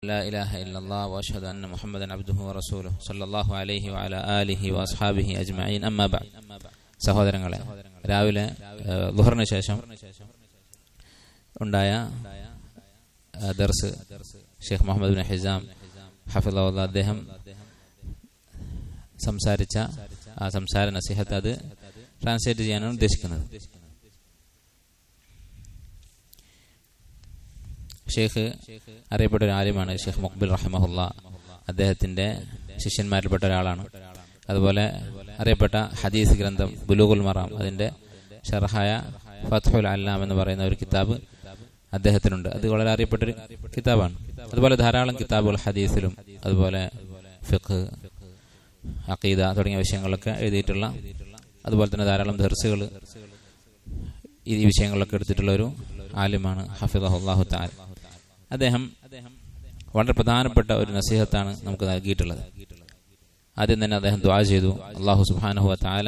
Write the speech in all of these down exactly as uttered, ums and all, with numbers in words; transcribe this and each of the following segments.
لا إله إلا الله وأشهد أن محمدا عبده ورسوله صلى الله عليه وعلى آله وأصحابه أجمعين أما بعد. സഹോദരങ്ങളെ, രാവിലെ ളുഹറിന് ശേഷം ഉണ്ടായ ദർസ് ഷെയ്ഖ് മുഹമ്മദ് ബിൻ ഹിസാം ഹഫിളഹുല്ലാഹ് അദ്ദേഹം സംസാരിച്ച ആ സംസാര നസീഹത്ത് അത് ട്രാൻസ്ലേറ്റ് ചെയ്യാനാണ് ഉദ്ദേശിക്കുന്നത്. ഷെയ്ഖ് അറിയപ്പെട്ട ഒരു ആലിമാണ് ഷെയ്ഖ് മുഖ്ബിൽ റഹിമഹുല്ലാഹ്. അദ്ദേഹത്തിന്റെ ശിഷ്യന്മാരിൽപ്പെട്ട ഒരാളാണ്. അതുപോലെ അറിയപ്പെട്ട ഹദീസ് ഗ്രന്ഥം ബുലൂഗുൽ മറാം, അതിന്റെ ഷർഹായ ഫത്ഹുൽ അല്ലാം എന്ന് പറയുന്ന ഒരു കിതാബ് അദ്ദേഹത്തിനുണ്ട്. അത് വളരെ അറിയപ്പെട്ടൊരു കിതാബാണ്. അതുപോലെ ധാരാളം കിതാബുകൾ ഹദീസിലും അതുപോലെ ഫിഖ്, അഖീദ തുടങ്ങിയ വിഷയങ്ങളൊക്കെ എഴുതിയിട്ടുള്ള, അതുപോലെ തന്നെ ധാരാളം ദർസുകൾ ഈ വിഷയങ്ങളിലൊക്കെ എടുത്തിട്ടുള്ള ഒരു ആലിമാണ് ഹഫിളഹുല്ലാഹു തആല. അദ്ദേഹം വളരെ പ്രധാനപ്പെട്ട ഒരു നസീഹത്താണ് നമുക്ക് നൽകിയിട്ടുള്ളത്. ആദ്യം തന്നെ അദ്ദേഹം ദുആ ചെയ്തു, അല്ലാഹു സുബ്ഹാനഹു വ തആല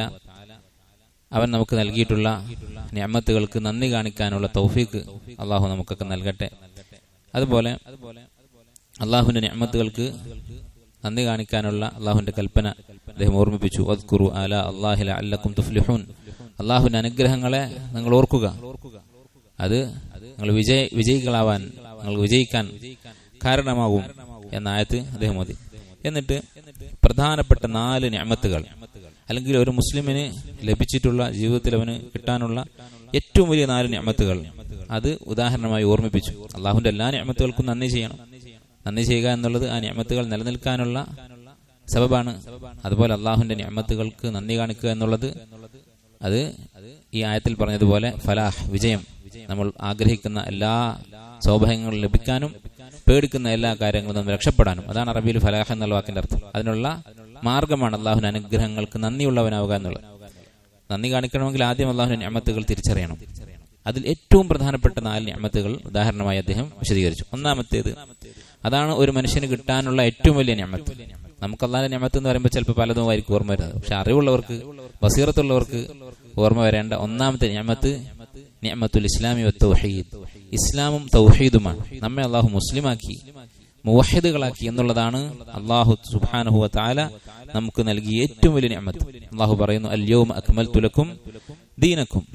അവൻ നമുക്ക് നൽകിയിട്ടുള്ള നിഅമത്തുകൾക്ക് നന്ദി കാണിക്കാനുള്ള തൗഫീഖ് അല്ലാഹു നമുക്കൊക്കെ നൽകട്ടെ. അതുപോലെ അല്ലാഹുവിന്റെ നിഅമത്തുകൾക്ക് നന്ദി കാണിക്കാനുള്ള അല്ലാഹുവിന്റെ കൽപ്പന അദ്ദേഹം ഓർമ്മിപ്പിച്ചു. വദ്കുറു അലാ അല്ലാഹി ലഅല്ലക്കും തുഫ്ലിഹൂൻ. അല്ലാഹുവിന്റെ അനുഗ്രഹങ്ങളെ നിങ്ങൾ ഓർക്കുക, അത് നിങ്ങൾ വിജയ വിജയികളാവാൻ നിങ്ങൾ വിജയിക്കാൻ കാരണമാകും എന്ന ആയത്ത് അദ്ദേഹം ഓതി. എന്നിട്ട് പ്രധാനപ്പെട്ട നാല് നിഅമത്തുകൾ, അല്ലെങ്കിൽ ഒരു മുസ്ലിമിന് ലഭിച്ചിട്ടുള്ള ജീവിതത്തിൽ അവന് കിട്ടാനുള്ള ഏറ്റവും വലിയ നാല് നിഅമത്തുകൾ അത് ഉദാഹരണമായി ഓർമ്മിപ്പിച്ചു. അള്ളാഹുവിന്റെ എല്ലാ നിഅമത്തുകൾക്കും നന്ദി ചെയ്യണം. നന്ദി ചെയ്യുക എന്നുള്ളത് ആ നിഅമത്തുകൾ നിലനിൽക്കാനുള്ള സബബാണ്. അതുപോലെ അള്ളാഹുവിന്റെ നിഅമത്തുകൾക്ക് നന്ദി കാണിക്കുക എന്നുള്ളത് അത് ഈ ആയത്തിൽ പറഞ്ഞതുപോലെ ഫലാഹ്, വിജയം, നമ്മൾ ആഗ്രഹിക്കുന്ന എല്ലാ സൗഭാഗ്യങ്ങളും ലഭിക്കാനും പേടിക്കുന്ന എല്ലാ കാര്യങ്ങളും നമ്മൾ രക്ഷപ്പെടാനും, അതാണ് അറബിയിൽ ഫലാഹ് എന്നുള്ള വാക്കിന്റെ അർത്ഥം. അതിനുള്ള മാർഗമാണ് അള്ളാഹുവിന്റെ അനുഗ്രഹങ്ങൾക്ക് നന്ദിയുള്ളവനാവുക എന്നുള്ളത്. നന്ദി കാണിക്കണമെങ്കിൽ ആദ്യം അള്ളാഹുവിന്റെ നിഅമത്തുകൾ തിരിച്ചറിയണം. അതിൽ ഏറ്റവും പ്രധാനപ്പെട്ട നാല് നിഅമത്തുകൾ ഉദാഹരണമായി അദ്ദേഹം വിശദീകരിച്ചു. ഒന്നാമത്തേത്, അതാണ് ഒരു മനുഷ്യന് കിട്ടാനുള്ള ഏറ്റവും വലിയ നിഅമത്ത്. നമുക്ക് അള്ളാഹുവിന്റെ നിഅമത്ത് എന്ന് പറയുമ്പോൾ ചിലപ്പോൾ പലതും ആയിരിക്കും ഓർമ്മ വരുന്നത്. പക്ഷെ അറിവുള്ളവർക്ക്, ബസീറത്തുള്ളവർക്ക് ഓർമ്മ വരേണ്ട ഒന്നാമത്തെ നിഅമത്ത് നിഅമത്തുൽ ഇസ്ലാമി വ തൗഹീദ്. ഇസ്ലാമും തൗഹീദുമാണ്. നമ്മെ അള്ളാഹു മുസ്ലിമാക്കി, മുവഹിദുകളാക്കി എന്നുള്ളതാണ് അള്ളാഹു സുബ്ഹാനഹു വ തആല നമുക്ക് നൽകിയ ഏറ്റവും വലിയ നിഅമത്ത്. അള്ളാഹു പറയുന്നു, അൽയൗമ അക്മൽതു ലക്കും ദീനക്കും.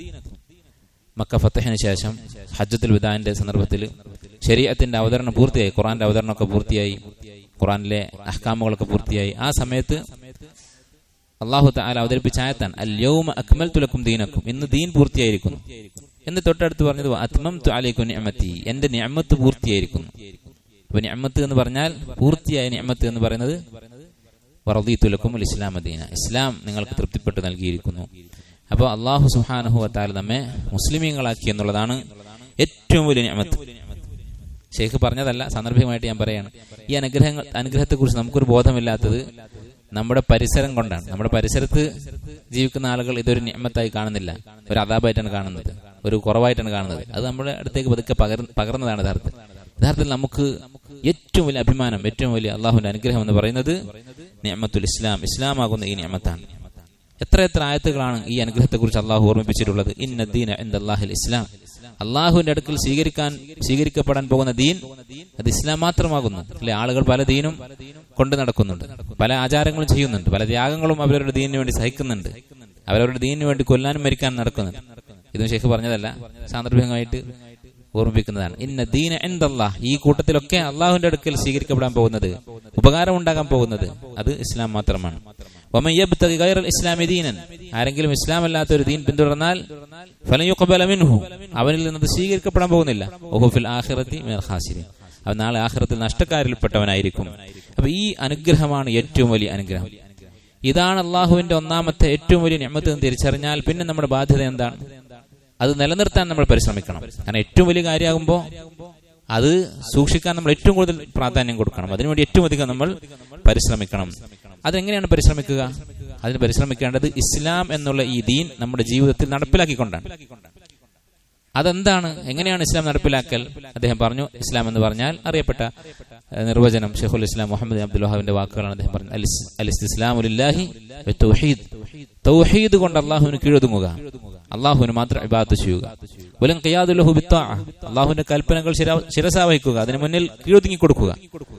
മക്ക ഫതഹിന് ശേഷം ഹജ്ജത്തുൽ വിദാഇന്റെ സന്ദർഭത്തിൽ ശരീഅത്തിന്റെ അവതരണം പൂർത്തിയായി, ഖുർആന്റെ അവതരണമൊക്കെ പൂർത്തിയായി, ഖുർആനിലെ അഹ്കാമുകളൊക്കെ പൂർത്തിയായി. ആ സമയത്ത് അല്ലാഹു തആല അവതരിപ്പിച്ച ആയത്താണ് അൽയൗമ അക്മൽതു ലക്കും ദീനക്കും. ഇന്ന് ദീൻ പൂർത്തിയായിരിക്കുന്നു എന്ന് തൊട്ടടുത്ത് പറഞ്ഞത് അത്മംതു അലൈക്കും നിഅമതി, എന്റെ നിഅമത്ത് പൂർത്തിയായിരിക്കുന്നു. അപ്പൊ നിഅമത്ത് എന്ന് പറഞ്ഞാൽ പൂർത്തിയായ നിഅമത്ത് എന്ന് പറയുന്നത് വറദീതു ലക്കുമുൽ ഇസ്ലാമ ദീന, ഇസ്ലാം നിങ്ങൾക്ക് തൃപ്തിപ്പെട്ട് നൽകിയിരിക്കുന്നു. അപ്പോൾ അല്ലാഹു സുബ്ഹാനഹു വ തആല നമ്മെ മുസ്ലിമീങ്ങളാക്കി എന്നുള്ളതാണ് ഏറ്റവും വലിയ നിഅമത്ത്. ഷെയ്ഖ് പറഞ്ഞതല്ല, സാന്ദർഭികമായിട്ട് ഞാൻ പറയാണ്. ഈ അനുഗ്രഹങ്ങൾ അനുഗ്രഹത്തെക്കുറിച്ച് നമുക്കൊരു ബോധമില്ലാത്തത് നമ്മുടെ പരിസരം കൊണ്ടാണ്. നമ്മുടെ പരിസരത്ത് ജീവിക്കുന്ന ആളുകൾ ഇതൊരു നിഅമത്തായി കാണുന്നില്ല, ഒരു അദാബായിട്ടാണ് കാണുന്നത്, ഒരു കുറവായിട്ടാണ് കാണുന്നത്. അത് നമ്മുടെ അടുത്തേക്ക് പതുക്കെ പകർ പകർന്നതാണ് യഥാർത്ഥത്തിൽ. യഥാർത്ഥത്തിൽ നമുക്ക് ഏറ്റവും വലിയ അഭിമാനം, ഏറ്റവും വലിയ അള്ളാഹുവിന്റെ അനുഗ്രഹം എന്ന് പറയുന്നത് നിഅമത്തുൽ ഇസ്ലാം, ഇസ്ലാമാകുന്ന ഈ നിഅമത്താണ്. എത്ര എത്ര ആയത്തുകളാണ് ഈ അനുഗ്രഹത്തെക്കുറിച്ച് അള്ളാഹു ഓർമ്മിപ്പിച്ചിട്ടുള്ളത്. ഇന്ന ദീന ഇൻദല്ലാഹിൽ ഇസ്ലാം. അള്ളാഹുവിന്റെ അടുക്കൽ സ്വീകരിക്കാൻ സ്വീകരിക്കപ്പെടാൻ പോകുന്ന ദീൻ അത് ഇസ്ലാം മാത്രമാകുന്നു. അല്ലെ, ആളുകൾ പല ദീനും കൊണ്ട് നടക്കുന്നുണ്ട്, പല ആചാരങ്ങളും ചെയ്യുന്നുണ്ട്, പല ത്യാഗങ്ങളും അവരവരുടെ ദീനിന് വേണ്ടി സഹിക്കുന്നുണ്ട്, അവരവരുടെ ദീനിന് വേണ്ടി കൊല്ലാനും മരിക്കാനും നടക്കുന്നുണ്ട്. ഇതും ഷെയ്ഖ് പറഞ്ഞതല്ല, സാന്ദർഭികമായിട്ട് ഓർമ്മിപ്പിക്കുന്നതാണ്. ഇന്ന ദീന ഇൻദല്ലാഹ്. ഈ കൂട്ടത്തിലൊക്കെ അള്ളാഹുവിന്റെ അടുക്കൽ സ്വീകരിക്കപ്പെടാൻ പോകുന്നത്, ഉപകാരം ഉണ്ടാകാൻ പോകുന്നത് അത് ഇസ്ലാം മാത്രമാണ്. വമൻ യബ്തഗി ഗൈറൽ ഇസ്ലാമി ദീനൻ. ആരെങ്കിലും ഇസ്ലാം അല്ലാത്ത ഒരു ദീൻ പിന്തുടർന്നാൽ ഫലൻ യുഖ്ബല മിൻഹു, അവനിൽ നിന്ന് സ്വീകരിക്കപ്പെടാൻ പോകുന്നില്ല. വഹു ഫിൽ ആഖിറതി മിനൽ ഖാസിരീൻ, അവൻ നാളെ ആഖിറത്തിൽ നഷ്ടക്കാരിൽപ്പെട്ടവനായിരിക്കും. അപ്പൊ ഈ അനുഗ്രഹമാണ് ഏറ്റവും വലിയ അനുഗ്രഹം. ഇതാണ് അള്ളാഹുവിന്റെ ഒന്നാമത്തെ ഏറ്റവും വലിയ നിഅമത്ത് എന്ന് തിരിച്ചറിഞ്ഞാൽ പിന്നെ നമ്മുടെ ബാധ്യത എന്താണ്? അത് നിലനിർത്താൻ നമ്മൾ പരിശ്രമിക്കണം. കാരണം ഏറ്റവും വലിയ കാര്യമാകുമ്പോൾ അത് സൂക്ഷിക്കാൻ നമ്മൾ ഏറ്റവും കൂടുതൽ പ്രാധാന്യം കൊടുക്കണം. അതിനുവേണ്ടി ഏറ്റവും അധികം നമ്മൾ പരിശ്രമിക്കണം. അതെങ്ങനെയാണ് പരിശ്രമിക്കുക? അതിന് പരിശ്രമിക്കേണ്ടത് ഇസ്ലാം എന്നുള്ള ഈ ദീൻ നമ്മുടെ ജീവിതത്തിൽ നടപ്പിലാക്കിക്കൊണ്ടാണ്. അതെന്താണ്, എങ്ങനെയാണ് ഇസ്ലാം നടപ്പിലാക്കൽ? അദ്ദേഹം പറഞ്ഞു, ഇസ്ലാം എന്ന് പറഞ്ഞാൽ അറിയപ്പെട്ട നിർവചനം ഷെയ്ഖുൽ ഇസ്ലാം മുഹമ്മദ് അബ്ദുൽ വഹാബിന്റെ വാക്കുകളാണ്. അദ്ദേഹം പറഞ്ഞു, അൽ ഇസ്തിസ്ലാമു ലില്ലാഹി വത്തൗഹീദ്. തൗഹീദ് കൊണ്ട് അള്ളാഹുവിന് കീഴൊതുങ്ങുക, അള്ളാഹുവിന് മാത്രം ഇബാദത്ത് ചെയ്യുക. വലൻ ഖിയാദു ലഹു ബിത്താഅ, അല്ലാഹുവിന്റെ കൽപ്പനകൾ ശിരസാ വഹിക്കുക, അതിന് മുന്നിൽ കീഴൊതുങ്ങി കൊടുക്കുക.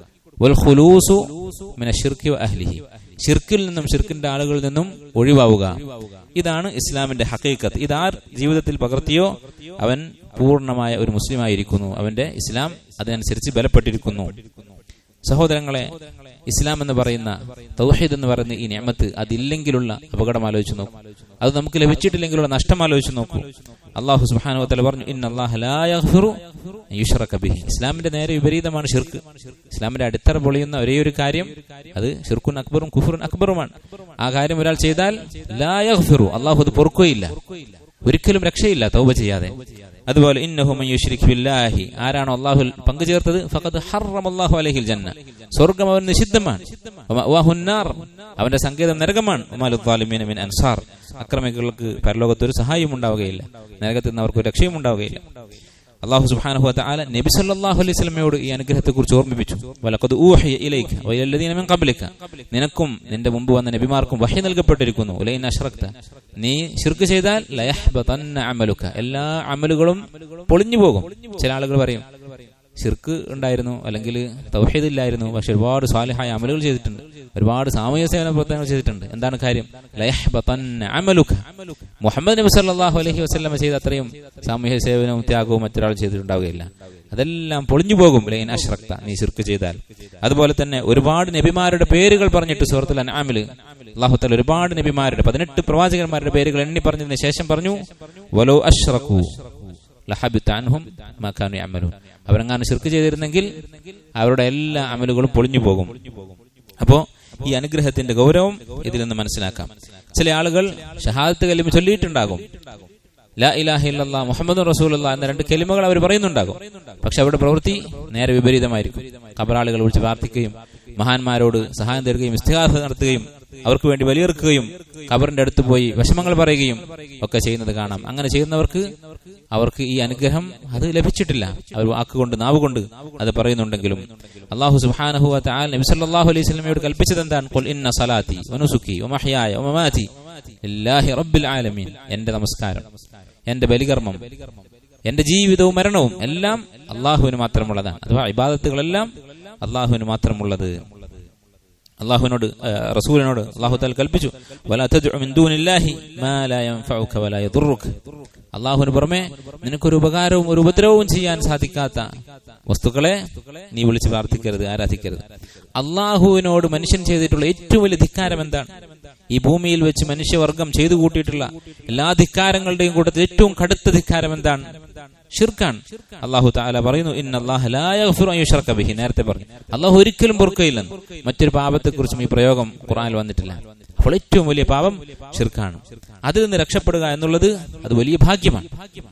വൽ ഖുലൂസു മിന ശിർക്കി വ അഹ്ലിഹി, ശിർക്കിൽ നിന്നും ശിർക്കിന്റെ ആളുകളിൽ നിന്നും ഒഴിവാവുക. ഇതാണ് ഇസ്ലാമിന്റെ ഹഖീഖത്ത്. ഇതാർ ജീവിതത്തിൽ പകർത്തിയോ അവൻ പൂർണ്ണമായ ഒരു മുസ്ലിം ആയിരിക്കുന്നു, അവന്റെ ഇസ്ലാം അതിനനുസരിച്ച് ബലപ്പെട്ടിരിക്കുന്നു. സഹോദരങ്ങളെ, ഇസ്ലാം എന്ന് പറയുന്ന തൗഹീദ് എന്ന് പറയുന്ന ഈ നിഅമത്ത് അതില്ലെങ്കിലുള്ള അപകടം ആലോചിച്ച് നോക്കൂ, അത് നമുക്ക് ലഭിച്ചിട്ടില്ലെങ്കിലുള്ള നഷ്ടം ആലോചിച്ച് നോക്കൂ. അല്ലാഹു സുബ്ഹാനഹു വ തആല പറഞ്ഞു, ഇന്നല്ലാഹ ലാ യഗ്ഫിറു അൻ യുശ്റക ബിഹി. ഇസ്ലാമിന്റെ നേരെ വിപരീതമാണ് ഷിർക്ക്. ഇസ്ലാമിന്റെ അടിത്തറ പൊളിയുന്ന ഒരേ ഒരു കാര്യം അത് ഷിർക്കുൻ അക്ബറും കുഫ്റുൻ അക്ബറുമാണ്. ആ കാര്യം ഒരാൾ ചെയ്താൽ ലാ യഗ്ഫിറു, അല്ലാഹു അത് പൊറുക്കുകയില്ല, ഒരിക്കലും രക്ഷയില്ല തൗബ ചെയ്യാതെ. അതുപോലെ ഇന്നഹു മൻ യുശ്രിക് ബില്ലാഹി, ആരാണോ അല്ലാഹുവിൽ പങ്കു ചേർത്തത്, ഫഖദ് ഹറമല്ലാഹു അലൈഹിൽ ജന്ന, സ്വർഗ്ഗം അവന് നിഷിദ്ധമാണ്. വമഅവാഹുൻ നാർ, അവന്റെ സങ്കേതം നരകമാണ്. വമാലിൽ ളാലിമീന മിൻ അൻസാർ, അക്രമികൾക്ക് പരലോകത്ത് ഒരു സഹായം ഉണ്ടാവുകയില്ല, നരകത്തിൽ നിന്ന് അവർക്ക് രക്ഷയും ഉണ്ടാവുകയില്ല. അല്ലാഹു സുബ്ഹാനഹു വ തആല നബി സല്ലല്ലാഹു അലൈഹി വസല്ലമയോട് ഈ അനുഗ്രഹത്തെക്കുറിച്ച് ഓർമ്മിപ്പിച്ചു. വലഖദ് ഊഹിയ ഇലൈക വഇലല്ലദീന മിൻ ഖബ്ലിക, നിനക്കും നിന്റെ മുമ്പ് വന്ന നബിമാർക്കും വഹി നൽകപ്പെട്ടിരിക്കുന്നു. ലൈൻ അശ്റക്ത, നീ ശിർക്ക് ചെയ്താൽ ലയഹ്ബതന്ന അമലുക, എല്ലാ അമലുകളും പൊളിഞ്ഞു പോകും. ചില ആളുകൾ പറയും ശിർക്ക് ഉണ്ടായിരുന്നു അല്ലെങ്കിൽ തൗഹീദ് ഇല്ലായിരുന്നു, പക്ഷെ ഒരുപാട് സാലിഹായ അമലുകൾ ചെയ്തിട്ടുണ്ട്, ഒരുപാട് സാമൂഹ്യ സേവന പ്രവർത്തനങ്ങൾ ചെയ്തിട്ടുണ്ട്. എന്താണ് കാര്യം? ലയഹ്ബതന്ന അമലുക, മുഹമ്മദ് നബി സല്ലല്ലാഹു അലൈഹി വസല്ലം ചെയ്ത അത്രയും സാമൂഹ്യ സേവനവും ത്യാഗവും മറ്റൊരാൾ ചെയ്തിട്ടുണ്ടാവുകയില്ല, അതെല്ലാം പൊളിഞ്ഞു പോകും. ലൈൻ അശ്റക്ത, നീ ശിർക്ക് ചെയ്താൽ. അതുപോലെ തന്നെ ഒരുപാട് നബിമാരുടെ പേരുകൾ പറഞ്ഞിട്ട് സൂറത്തുൽ അൻആമിൽ അല്ലാഹു തആല ഒരുപാട് നബിമാരുടെ പതിനെട്ട് പ്രവാചകന്മാരുടെ പേരുകൾ എണ്ണി പറഞ്ഞതിന് ശേഷം പറഞ്ഞു, വലോ അശ്റകൂ ലഹബിത അൻഹും മാ കാനൂ യഅമലൂൻ, അവരെങ്ങാനും ശിർക്ക് ചെയ്തിരുന്നെങ്കിൽ അവരുടെ എല്ലാ അമലുകളും പൊളിഞ്ഞു പോകും. അപ്പോ ഈ അനുഗ്രഹത്തിന്റെ ഗൗരവം ഇതിൽ നിന്ന് മനസ്സിലാക്കാം. ചില ആളുകൾ ഷഹാദത്ത് കലിമ ചൊല്ലിയിട്ടുണ്ടാകും, ലാ ഇലാഹ ഇല്ലല്ലാഹ് മുഹമ്മദുർ റസൂലുള്ളാഹ് എന്ന രണ്ട് കലിമകൾ അവർ പറയുന്നുണ്ടാകും, പക്ഷെ അവരുടെ പ്രവൃത്തി നേരെ വിപരീതമായിരിക്കും. ഖബറാളുകൾ വിളിച്ച് പ്രാർത്ഥിക്കുകയും മഹാന്മാരോട് സഹായം തേടുകയും ഇസ്തിഗാസ നടത്തുകയും അവർക്ക് വേണ്ടി ബലിയെറുക്കുകയും ഖബറിന്റെ അടുത്ത് പോയി വിഷമങ്ങൾ പറയുകയും ഒക്കെ ചെയ്യുന്നത് കാണാം. അങ്ങനെ ചെയ്യുന്നവർക്ക് അവർക്ക് ഈ അനുഗ്രഹം അത് ലഭിച്ചിട്ടില്ല. അവർ വാക്കുകൊണ്ട് നാവുകൊണ്ട് അത് പറയുന്നുണ്ടെങ്കിലും അല്ലാഹു സുബ്ഹാനഹു വ തആല നബി സല്ലല്ലാഹു അലൈഹി വസല്ലമയോട് കൽപ്പിച്ചത് എന്താണ്? ഖുൽ ഇന്ന സലാത്തി വനുസുക്കി വമഹ്യായ വമമാതി ലില്ലാഹി റബ്ബിൽ ആലമീൻ, എന്റെ നമസ്കാരം, എന്റെ ബലികർമ്മം, എന്റെ ജീവിതവും മരണവും എല്ലാം അല്ലാഹുവിന് മാത്രമുള്ളതാണ്. അഥവാ ഇബാദത്തുകളെല്ലാം അല്ലാഹുവിന് മാത്രമുള്ളത്. അല്ലാഹുവിനോട് റസൂലിനോട് അല്ലാഹു തആല കൽപ്പിച്ചു, വലാ തദ്ഉ മിൻ ദൂനില്ലാഹി മാ ലാ യൻഫഉക വലാ യദുറുക, അല്ലാഹുവിന് പുറമെ നിനക്കൊരു ഉപകാരവും ഒരു ഉപദ്രവവും ചെയ്യാൻ സാധിക്കാത്ത വസ്തുക്കളെ നീ വിളിച്ച് പ്രാർത്ഥിക്കരുത്, ആരാധിക്കരുത്. അല്ലാഹുവിനോട് മനുഷ്യൻ ചെയ്തിട്ടുള്ള ഏറ്റവും വലിയ ധിക്കാരം എന്താണ്? ഈ ഭൂമിയിൽ വെച്ച് മനുഷ്യവർഗം ചെയ്തു കൂട്ടിയിട്ടുള്ള എല്ലാ ധിക്കാരങ്ങളുടെയും കൂട്ടത്തിൽ ഏറ്റവും കടുത്ത ധിക്കാരം എന്താണ്? ഷിർക്കാണ്. അല്ലാഹു തആല പറയുന്നു, ഇന്നല്ലാഹ ലാ യഗ്ഫിറു അൻ യുശ്റക ബിഹി, നേരത്തെ പറഞ്ഞു അല്ലാഹു ഒരിക്കലും പൊറുക്കുകയില്ലെന്ന്. മറ്റൊരു പാപത്തെക്കുറിച്ചും ഈ പ്രയോഗം ഖുർആനിൽ വന്നിട്ടില്ല. അപ്പോൾ ഏറ്റവും വലിയ പാപം ഷിർക്കാണ്. അതിൽ നിന്ന് രക്ഷപ്പെടുക എന്നുള്ളത് അത് വലിയ ഭാഗ്യമാണ്.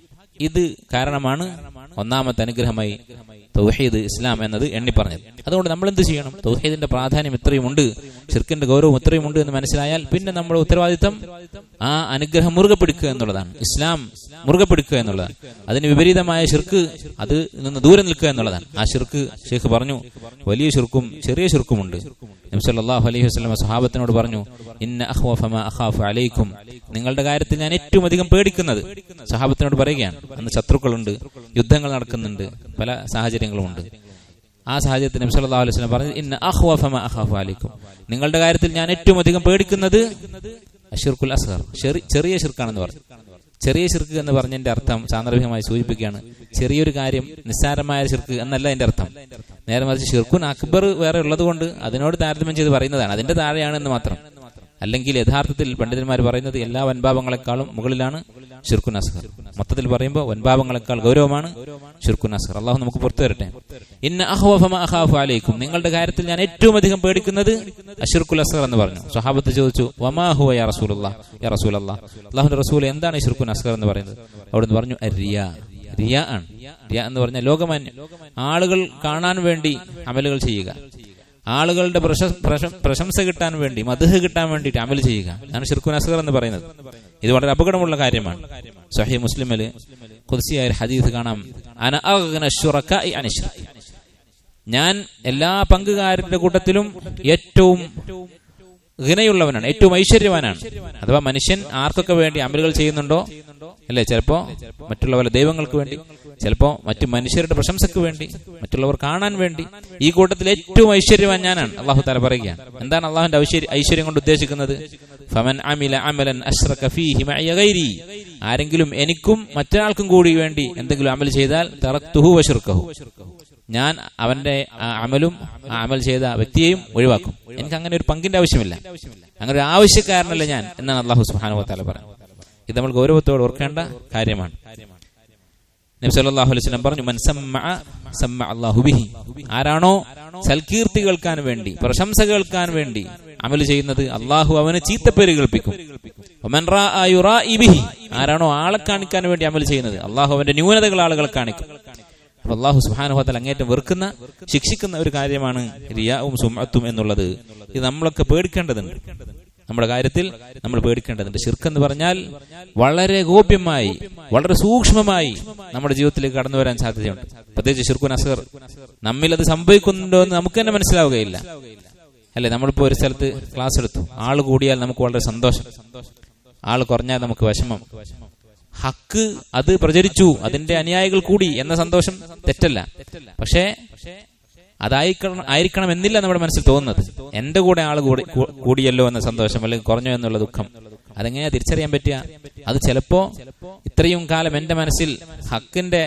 ഇത് കാരണമാണ് ഒന്നാമത്തെ അനുഗ്രഹമായി തൗഹീദ് ഇസ്ലാം എന്നത് എണ്ണി പറഞ്ഞത്. അതുകൊണ്ട് നമ്മൾ എന്ത് ചെയ്യണം? തൗഹീദിന്റെ പ്രാധാന്യം ഇത്രയും ഉണ്ട്, ഷിർക്കിന്റെ ഗൗരവം ഇത്രയും ഉണ്ട് എന്ന് മനസ്സിലായാൽ പിന്നെ നമ്മുടെ ഉത്തരവാദിത്തം ആ അനുഗ്രഹം മുറുകെ പിടിക്കുക എന്നുള്ളതാണ്. ഇസ്ലാം മുറുകെ പിടിക്കുക എന്നുള്ളതാണ്. അതിന് വിപരീതമായ ഷിർക്ക് അത് നിന്ന് ദൂരെ നിൽക്കുക എന്നുള്ളതാണ്. ആ ഷിർക്ക് ഷെയ്ഖ് പറഞ്ഞു വലിയ ഷിർക്കും ചെറിയ ഷിർക്കുമുണ്ട്. നബി സല്ലല്ലാഹു അലൈഹി വസല്ലം സഹാബത്തിനോട് പറഞ്ഞു, ഇന്ന അഖ്വഫ മാ അഖാഫു അലൈക്കും, നിങ്ങളുടെ കാര്യത്തിൽ ഞാൻ ഏറ്റവും അധികം പേടിക്കുന്നത്, സഹാബത്തിനോട് പറയുകയാണ്. അന്ന് ശത്രുക്കളുണ്ട്, യുദ്ധങ്ങൾ നടക്കുന്നുണ്ട്, പല സാഹചര്യങ്ങളുമുണ്ട്. ആ സാഹചര്യത്തിൽ നബി സല്ലല്ലാഹു അലൈഹി വസല്ലം പറഞ്ഞു, ഇന്ന അഖ്വഫ മാ അഖാഫു അലൈക്കും, നിങ്ങളുടെ കാര്യത്തിൽ ഞാൻ ഏറ്റവും അധികം പേടിക്കുന്നത് അശ്ശിർക്കുൽ അസ്ഗർ, ചെറിയ ശിർക്കാണെന്ന് പറഞ്ഞു. ചെറിയ ശിർക്ക് എന്ന് പറഞ്ഞതിന്റെ അർത്ഥം സാന്ദർഭികമായി സൂചിപ്പിക്കുകയാണ്, ചെറിയൊരു കാര്യം നിസ്സാരമായ ശിർക്ക് എന്നല്ല അതിന്റെ അർത്ഥം. നേരെ മറിച്ച് ഷിർക്കുൻ അക്ബർ വേറെ ഉള്ളത് കൊണ്ട് അതിനോട് താരതമ്യം ചെയ്ത് പറയുന്നതാണ്, അതിന്റെ താഴെയാണെന്ന് മാത്രം. അല്ലെങ്കിൽ യഥാർത്ഥത്തിൽ പണ്ഡിതന്മാർ പറയുന്നത് എല്ലാ വൻപാപങ്ങളെക്കാളും മുകളിലാണ് ഷിർക്കുൻ അസ്ഗർ. മൊത്തത്തിൽ പറയുമ്പോൾ വൻപാപങ്ങളെക്കാൾ ഗൗരവമാണ് ഷിർക്കുൻ അസ്ഗർ. അല്ലാഹു നമുക്ക് പുറത്തു വരട്ടെ. ഇന്ന അഖ്വഫ മാ അഖാഫു അലൈക്കും, നിങ്ങളുടെ കാര്യത്തിൽ ഞാൻ ഏറ്റവും അധികം പേടിക്കുന്നത് അശ്ശിർക്കുൽ അസ്ഗർ എന്ന് പറഞ്ഞു. സ്വഹാബത്ത് ചോദിച്ചു, വമാ ഹുവ യാ റസൂലുള്ളാഹ്, യാ റസൂലല്ലാഹ്, അല്ലാഹുവിന്റെ റസൂൽ എന്താണ് ഈ ഷിർക്കുൻ അസ്ഗർ എന്ന് പറയുന്നത്? അവിടുന്ന് പറഞ്ഞു റിയാ, റിയാ ആണ്. റിയാ എന്ന് പറഞ്ഞാൽ ലോകമാന്യം, ആളുകൾ കാണാൻ വേണ്ടി അമലുകൾ ചെയ്യുക, ആളുകളുടെ പ്രശംസ കിട്ടാൻ വേണ്ടി മദ്ഹ് കിട്ടാൻ വേണ്ടിയിട്ട് അമൽ ചെയ്യുക, അതാണ് ഷിർക്കുൻ അസ്ഗർ എന്ന് പറയുന്നത്. ഇത് വളരെ അപകടമുള്ള കാര്യമാണ്. സ്വഹീഹ് മുസ്ലിമില് ഖുദ്സിയായ ഹദീസ് കാണാം, അന അഗ്ന ശുറകാഇ അൻ ശിർക്ക്, ഞാൻ എല്ലാ പങ്കുകാരുടെ കൂട്ടത്തിലും ഏറ്റവും ഗിനയുള്ളവനാണ്, ഏറ്റവും ഐശ്വര്യവാനാണ്. അഥവാ മനുഷ്യൻ ആർക്കൊക്കെ വേണ്ടി അമലുകൾ ചെയ്യുന്നുണ്ടോ അല്ലെ? ചിലപ്പോ മറ്റുള്ളവരുടെ ദൈവങ്ങൾക്ക് വേണ്ടി, ചിലപ്പോ മറ്റു മനുഷ്യരുടെ പ്രശംസക്ക് വേണ്ടി, മറ്റുള്ളവർ കാണാൻ വേണ്ടി. ഈ കൂട്ടത്തിൽ ഏറ്റവും ഐശ്വര്യവാൻ ഞാനാണ് അള്ളാഹു തആല പറയുകയാണ്. എന്താണ് അള്ളാഹുവിന്റെ ഐശ്വര്യം ഐശ്വര്യം കൊണ്ട് ഉദ്ദേശിക്കുന്നത്? ഫമൻ അമില അമലൻ അശ്റക ഫീഹി മഅയ ഗൈരി, ആരെങ്കിലും എനിക്കും മറ്റൊരാൾക്കും കൂടി വേണ്ടി എന്തെങ്കിലും അമൽ ചെയ്താൽ തറക്തുഹു വശിർക്കഹു, ഞാൻ അവന്റെ അമലും ആ അമൽ ചെയ്ത വ്യക്തിയെയും ഒഴിവാക്കും. എനിക്ക് അങ്ങനെ ഒരു പങ്കിന്റെ ആവശ്യമില്ല, അങ്ങനെ ഒരു ആവശ്യക്കാരനല്ല ഞാൻ എന്നാണ് അള്ളാഹു സുബ്ഹാനഹു വ തആല പറയുന്നത്. ഇത് നമ്മൾ ഗൗരവത്തോടെ ഓർക്കേണ്ട കാര്യമാണ്. നബി സല്ലല്ലാഹു അലൈഹി വസല്ലം പറഞ്ഞു, മൻ സമ്മഅ സമ്മഅ അല്ലാഹു ബിഹി, ആരാണോ സൽകീർത്തി കേൾക്കാൻ വേണ്ടി, പ്രശംസ കേൾക്കാൻ വേണ്ടി അമൽ ചെയ്യുന്നത്, അള്ളാഹു അവന് ചീത്തപ്പേര് കേൾപ്പിക്കും. വമൻ റാഅ യുറാഇ ബിഹി, ആരാണോ ആളെ കാണിക്കാൻ വേണ്ടി അമൽ ചെയ്യുന്നത്, അള്ളാഹു അവന്റെ ന്യൂനതകൾ ആളുകളെ കാണിക്കും. അപ്പൊ അള്ളാഹു സുബ്ഹാനഹു വ തആല അങ്ങേറ്റം വെറുക്കുന്ന, ശിക്ഷിക്കുന്ന ഒരു കാര്യമാണ് റിയാഉം സുംഅത്തും എന്നുള്ളത്. ഇത് നമ്മളൊക്കെ പേടിക്കേണ്ടതുണ്ട്. നമ്മുടെ കാര്യത്തിൽ നമ്മൾ പേടിക്കേണ്ടതുണ്ട്. ശിർക്ക് എന്ന് പറഞ്ഞാൽ വളരെ ഗോപ്യമായി, വളരെ സൂക്ഷ്മമായി നമ്മുടെ ജീവിതത്തിലേക്ക് കടന്നു വരാൻ സാധ്യതയുണ്ട്. പ്രത്യേകിച്ച് ശിർക്കുൻ അസ്ഗർ. നമ്മിൽ അത് സംഭവിക്കുന്നുണ്ടോ എന്ന് നമുക്ക് തന്നെ മനസ്സിലാവുകയില്ല, അല്ലെ? നമ്മളിപ്പോ ഒരു സ്ഥലത്ത് ക്ലാസ് എടുത്തു, ആള് കൂടിയാൽ നമുക്ക് വളരെ സന്തോഷം, ആള് കുറഞ്ഞാൽ നമുക്ക് വിഷമം. ഹക്ക് അത് പ്രചരിച്ചു, അതിന്റെ അനുയായികൾ കൂടി എന്ന സന്തോഷം തെറ്റല്ല. പക്ഷേ അതായിരിക്കണം ആയിരിക്കണം എന്നില്ല നമ്മുടെ മനസ്സിൽ തോന്നുന്നത്. എന്റെ കൂടെ ആള് കൂടി കൂടിയല്ലോ എന്ന സന്തോഷം, അല്ലെങ്കിൽ കുറഞ്ഞോ എന്നുള്ള ദുഃഖം. അതെങ്ങനെയാ തിരിച്ചറിയാൻ പറ്റുക? അത് ചിലപ്പോ ഇത്രയും കാലം എന്റെ മനസ്സിൽ ഹക്കിന്റെ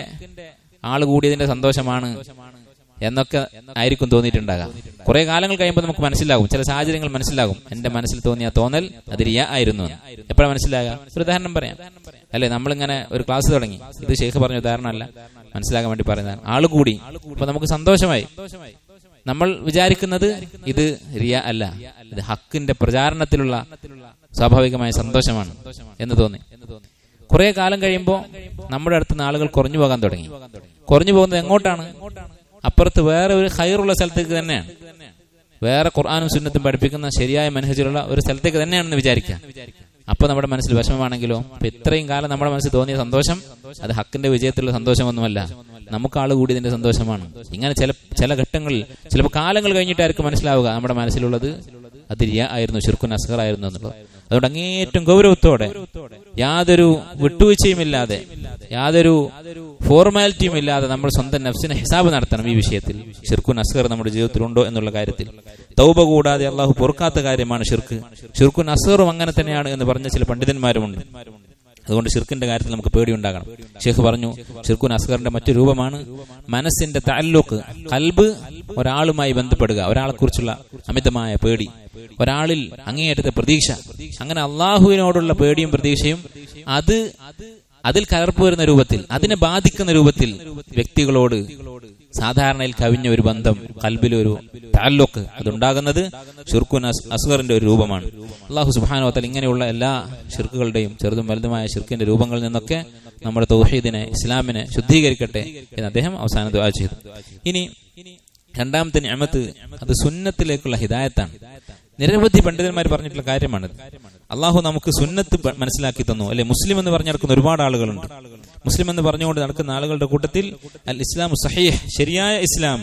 ആള് കൂടിയതിന്റെ സന്തോഷമാണ് എന്നൊക്കെ ആയിരിക്കും തോന്നിയിട്ടുണ്ടാകാം. കുറെ കാലങ്ങൾ കഴിയുമ്പോൾ നമുക്ക് മനസ്സിലാകും, ചില സാഹചര്യങ്ങൾ മനസ്സിലാകും, എന്റെ മനസ്സിൽ തോന്നിയ തോന്നൽ അത് റിയ ആയിരുന്നു. എപ്പോഴാണ് മനസ്സിലാകാം? ഒരു ഉദാഹരണം പറയാം, അല്ലെ? നമ്മളിങ്ങനെ ഒരു ക്ലാസ് തുടങ്ങി, ഇത് ഷെയ്ഖ് പറഞ്ഞ ഉദാഹരണമല്ല, മനസ്സിലാക്കാൻ വേണ്ടി പറയുന്നതാണ്. ആള് കൂടി, അപ്പൊ നമുക്ക് സന്തോഷമായി. നമ്മൾ വിചാരിക്കുന്നത് ഇത് റിയ അല്ല, ഇത് ഹക്കിന്റെ പ്രചാരണത്തിലുള്ള സ്വാഭാവികമായ സന്തോഷമാണ് എന്ന് തോന്നി. കുറെ കാലം കഴിയുമ്പോൾ നമ്മുടെ അടുത്തുനിന്ന് ആളുകൾ കുറഞ്ഞു പോകാൻ തുടങ്ങി. കുറഞ്ഞു പോകുന്നത് എങ്ങോട്ടാണ്? അപ്പുറത്ത് വേറെ ഒരു ഖൈറുള്ള സ്ഥലത്തേക്ക് തന്നെയാണ്, വേറെ ഖുർആനും സുന്നത്തും പഠിപ്പിക്കുന്ന ശരിയായ മനഹജിലുള്ള ഒരു സ്ഥലത്തേക്ക് തന്നെയാണെന്ന് വിചാരിക്കുക. അപ്പൊ നമ്മുടെ മനസ്സിൽ വിഷമമാണെങ്കിലോ, അപ്പൊ ഇത്രയും കാലം നമ്മുടെ മനസ്സിൽ തോന്നിയ സന്തോഷം അത് ഹക്കിന്റെ വിജയത്തിലുള്ള സന്തോഷമൊന്നുമല്ല, നമുക്ക് ആള് കൂടിയതിന്റെ സന്തോഷമാണ്. ഇങ്ങനെ ചില ചില ഘട്ടങ്ങളിൽ, ചിലപ്പോൾ കാലങ്ങൾ കഴിഞ്ഞിട്ടായിരിക്കും മനസ്സിലാവുക നമ്മുടെ മനസ്സിലുള്ളത് അത് റിയ ആയിരുന്നു, ശിർക്കുൻ അസ്ഗർ ആയിരുന്നു എന്നുള്ളത്. അതുകൊണ്ട് അങ്ങേറ്റം ഗൗരവത്തോടെ, യാതൊരു വിട്ടുവീഴ്ചയുമില്ലാതെ, യാതൊരു ഫോർമാലിറ്റിയും ഇല്ലാതെ നമ്മൾ സ്വന്തം നഫ്സിനെ ഹിസാബ് നടത്തണം ഈ വിഷയത്തിൽ. ശിർക്കുൻ അസ്ഗർ നമ്മുടെ ജീവിതത്തിൽ ഉണ്ടോ എന്നുള്ള കാര്യത്തിൽ. തൗബ കൂടാതെ അള്ളാഹു പൊറുക്കാത്ത കാര്യമാണ് ഷിർക്ക്. ഷിർക്കുൻ അസ്ഗറും അങ്ങനെ തന്നെയാണ് എന്ന് പറഞ്ഞ ചില പണ്ഡിതന്മാരുമുണ്ട്. അതുകൊണ്ട് ഷിർക്കിന്റെ കാര്യത്തിൽ നമുക്ക് പേടിയുണ്ടാകണം. ഷെയ്ഖ് പറഞ്ഞു, ഷിർക്കുൻ അസ്ഗറിന്റെ മറ്റു രൂപമാണ് മനസ്സിന്റെ തഅല്ലുഖ്, ഖൽബ് ഒരാളുമായി ബന്ധപ്പെടുക, ഒരാളെ കുറിച്ചുള്ള അമിതമായ പേടി, ഒരാളിൽ അങ്ങേയറ്റത്തെ പ്രതീക്ഷ. അങ്ങനെ അള്ളാഹുവിനോടുള്ള പേടിയും പ്രതീക്ഷയും അത് അതിൽ കലർപ്പ് വരുന്ന രൂപത്തിൽ, അതിനെ ബാധിക്കുന്ന രൂപത്തിൽ വ്യക്തികളോട് സാധാരണയിൽ കവിഞ്ഞ ഒരു ബന്ധം, കൽബിലൊരു തഅല്ലുഖ് അതുണ്ടാകുന്നത് ഷിർക്കുൻ അസ്ഗറിന്റെ ഒരു രൂപമാണ്. അല്ലാഹു സുബ്ഹാനഹു വ തആല ഇങ്ങനെയുള്ള എല്ലാ ഷിർക്കുകളുടെയും ചെറുതും വലുതുമായ ഷിർക്കിന്റെ രൂപങ്ങളിൽ നിന്നൊക്കെ നമ്മുടെ തൗഹീദിനെ, ഇസ്ലാമിനെ ശുദ്ധീകരിക്കട്ടെ എന്ന് അദ്ദേഹം അവസാന ദുആ ചെയ്തു. ഇനി രണ്ടാമത്തെ നിഅമത്ത് അത് സുന്നത്തിലേക്കുള്ള ഹിദായത്താണ്. നിരവധി പണ്ഡിതന്മാർ പറഞ്ഞിട്ടുള്ള കാര്യമാണ്. അള്ളാഹു നമുക്ക് സുന്നത്ത് മനസ്സിലാക്കി തന്നു, അല്ലെ? മുസ്ലിം എന്ന് പറഞ്ഞു നടക്കുന്ന ഒരുപാട് ആളുകളുണ്ട്. മുസ്ലിം എന്ന് പറഞ്ഞുകൊണ്ട് നടക്കുന്ന ആളുകളുടെ കൂട്ടത്തിൽ അൽ ഇസ്ലാം സഹീഹ്, ശരിയായ ഇസ്ലാം,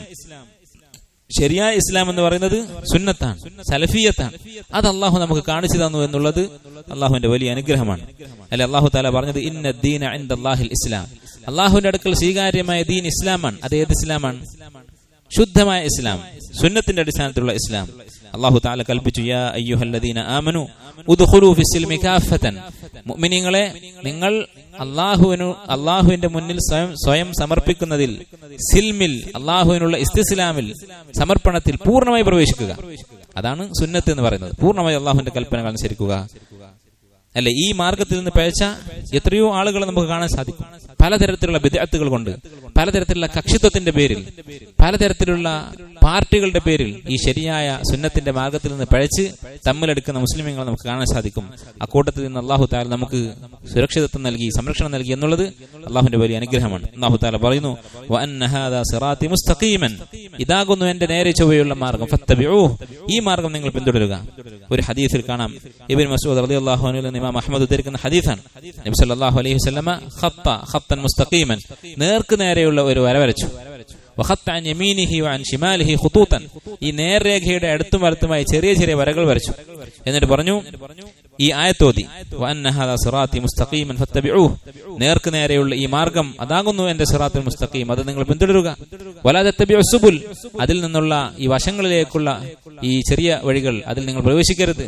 ശരിയായ ഇസ്ലാം എന്ന് പറയുന്നത് സുന്നത്താണ്, സലഫിയത്താണ്. അത് അള്ളാഹു നമുക്ക് കാണിച്ചു തന്നു എന്നുള്ളത് അള്ളാഹുവിന്റെ വലിയ അനുഗ്രഹമാണ്, അല്ലെ? അള്ളാഹു തആല പറഞ്ഞത് ഇന്ന ദീന ഇൻദല്ലാഹിൽ ഇസ്ലാം, അള്ളാഹുവിന്റെ അടുക്കൽ സ്വീകാര്യമായ ദീൻ ഇസ്ലാമാണ്. അത് ഏത് ഇസ്ലാമാണ്? ശുദ്ധമായ ഇസ്ലാം, സുന്നത്തിന്റെ അടിസ്ഥാനത്തിലുള്ള ഇസ്ലാം. അല്ലാഹു തആല കൽപ്പിച്ചു, യാ അയ്യുഹല്ലദീന ആമനു ഉദ്ഖുലൂ ഫിസ്സിൽമി കാഫതൻ, മുഅ്മിനീങ്ങളെ നിങ്ങൾ അല്ലാഹുവിനു അല്ലാഹുവിന്റെ മുന്നിൽ സ്വയം സ്വയം സമർപ്പിക്കുന്നതിൽ, സിൽമിൽ, അല്ലാഹുവിനുള്ള ഇസ്തിസ്ലാമിൽ, സമർപ്പണത്തിൽ പൂർണ്ണമായി പ്രവേശിക്കുക. അതാണ് സുന്നത്ത് എന്ന് പറയുന്നത്. പൂർണ്ണമായി അല്ലാഹുവിന്റെ കൽപ്പനകൾ അനുസരിക്കുക, അല്ലെ? ഈ മാർഗത്തിൽ നിന്ന് പഴച്ച എത്രയോ ആളുകളെ നമുക്ക് കാണാൻ സാധിക്കും. പലതരത്തിലുള്ള ബിദ്അത്തുകൾ കൊണ്ട്, പലതരത്തിലുള്ള കക്ഷിത്വത്തിന്റെ പേരിൽ, പലതരത്തിലുള്ള പാർട്ടികളുടെ പേരിൽ ഈ ശരിയായ സുന്നത്തിന്റെ മാർഗത്തിൽ നിന്ന് പഴച്ച് തമ്മിലെടുക്കുന്ന മുസ്ലിമീങ്ങളെ നമുക്ക് കാണാൻ സാധിക്കും. അക്കൂട്ടത്തിൽ നിന്ന് അല്ലാഹു തആല നമുക്ക് സുരക്ഷിതത്വം നൽകി, സംരക്ഷണം നൽകി എന്നുള്ളത് അല്ലാഹുവിന്റെ വലിയ അനുഗ്രഹമാണ്. അല്ലാഹു തആല പറയുന്നു, വഅന്ന ഹാദാ സിറാത്തി മുസ്തഖീമൻ, ഇതാകുന്നു എന്റെ നേരെ ചൊവ്വയുള്ള മാർഗം, ഫത്തബിഊഹ്, ഈ മാർഗം നിങ്ങൾ പിന്തുടരുക. ഒരു ഹദീസിൽ കാണാം, ഇബ്നു മസ്ഊദ് റളിയല്ലാഹു അൻഹു നിന്ന് ഇമാം അഹ്മദ് ഉദ്ധരിക്കുന്ന ഹദീസാണ്. നബി സല്ലല്ലാഹു അലൈഹി വസല്ലമ ഖത്ത ഖത്തൻ മുസ്തഖീമൻ, നേർക്ക് നേരെയുള്ള ഒരു വര വരച്ചു. വഖത്ത അൻ യമീനിഹി വഅൻ ശിമാലിഹി ഖുതൂതൻ, ഈ നേർരേഖയുടെ അടുത്തും വലത്തുമായി ചെറിയ ചെറിയ വരകൾ വരച്ചു. എന്നിട്ട് പറഞ്ഞു, ഈ ആയത്തോതി വഅന്ന ഹാദാ സിറാത്തി മുസ്തഖീമൻ ഫത്തബിഊഹു, നേർക്ക് നേരെയുള്ള ഈ മാർഗം അതാകുന്നു എന്റെ സിറാത്തുൽ മുസ്തഖീം, അത് നിങ്ങൾ പിന്തുടരുക. വലാ തത്തബിഉസ് സുബുൽ, അതിൽ നിന്നുള്ള ഈ വശങ്ങളിലേക്കുള്ള ഈ ചെറിയ വഴികൾ അതിൽ നിങ്ങൾ പ്രവേശിക്കരുത്.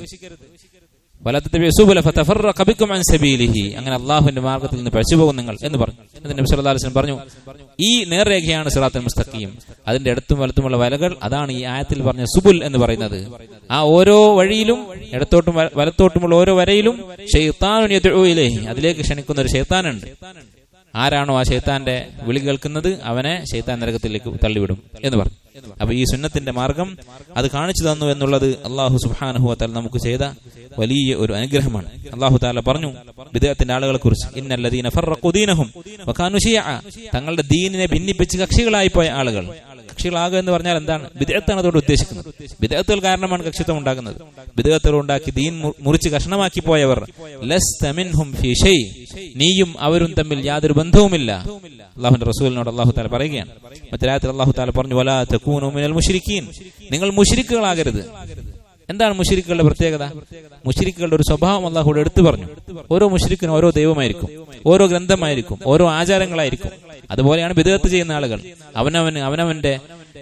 വലാ തത്തബിഉസ് സുബുല ഫതഫറഖ ബികും അൻ സബീലിഹി, അങ്ങനെ അല്ലാഹുവിന്റെ മാർഗ്ഗത്തിൽ നിന്ന് പിഴച്ചുപോകും നിങ്ങൾ എന്ന് പറഞ്ഞു. എന്നിട്ട് നബി സല്ലല്ലാഹു അലൈഹി വസല്ലം പറഞ്ഞു, ഈ നേർരേഖയാണ് സിറാത്തുൽ മുസ്തഖീം, അതിന്റെ അടുത്തും വലത്തുമുള്ള വലകൾ അതാണ് ഈ ആയത്തിൽ പറഞ്ഞ സുബുൽ എന്ന് പറയുന്നത്. ആ ഓരോ വഴിയിലും ഇടത്തോട്ടും വലത്തോട്ടുമുള്ള ഓരോ വരയിലും ശൈത്താനുൻ യദ്ഉ ഇലൈഹി, അതിലേക്ക് ക്ഷണിക്കുന്ന ഒരു ശൈത്താനുണ്ട്. ആരാണോ ആ ശൈത്താന്റെ വിളി കേൾക്കുന്നത് അവനെ ശൈത്താൻ നരകത്തിലേക്ക് തള്ളിവിടും എന്ന് പറഞ്ഞു. അപ്പൊ ഈ സുന്നത്തിന്റെ മാർഗം അത് കാണിച്ചു തന്നു എന്നുള്ളത് അല്ലാഹു സുബ്ഹാനഹു വ തആല നമുക്ക് ചെയ്ത വലിയ ഒരു അനുഗ്രഹമാണ്. അല്ലാഹു തആല പറഞ്ഞു ബിദ്അത്തിന്റെ ആളുകളെ കുറിച്ച്, ഇന്നല്ലദീന ഫറഖു ദീനഹും വകാനു ശിയഅ, തങ്ങളുടെ ദീനിനെ ഭിന്നിപ്പിച്ച് കക്ഷികളായി പോയ ആളുകൾ. കക്ഷികളാകുക എന്ന് പറഞ്ഞാൽ എന്താണ്? ബിദ്അത്താണ് അതുകൊണ്ട് ഉദ്ദേശിക്കുന്നത്. ബിദ്അത്തുകൾ കാരണമാണ് കക്ഷിത്വം ഉണ്ടാകുന്നത്. ബിദ്അത്തുകൾ ഉണ്ടാക്കി ദീൻ മുറിച്ച് കഷ്ണമാക്കി പോയവർ, ലസ്ത മിൻഹും ഫീ ഷൈ, നീയും അവരും തമ്മിൽ യാതൊരു ബന്ധവുമില്ല. അല്ലാഹുവിന്റെ റസൂലിനോട് അല്ലാഹു തആല പറയുകയാണ്. മറ്റൊരായത്തിൽ അല്ലാഹു തആല പറഞ്ഞു, വലാ തകൂനു മിനൽ മുശ്രിക്കീൻ, നിങ്ങൾ മുശ്രിക്കുകളാകരുത്. എന്താണ് മുശ്രിക്കുകളുടെ പ്രത്യേകത? മുശ്രിക്കുകളുടെ ഒരു സ്വഭാവം അല്ലാഹു എടുത്തു പറഞ്ഞു. ഓരോ മുശ്രിക്കിനും ഓരോ ദൈവമായിരിക്കും, ഓരോ ഗ്രന്ഥമായിരിക്കും, ഓരോ ആചാരങ്ങളായിരിക്കും. അതുപോലെയാണ് ബിദ്അത്ത് ചെയ്യുന്ന ആളുകൾ. അവനവന് അവനവന്റെ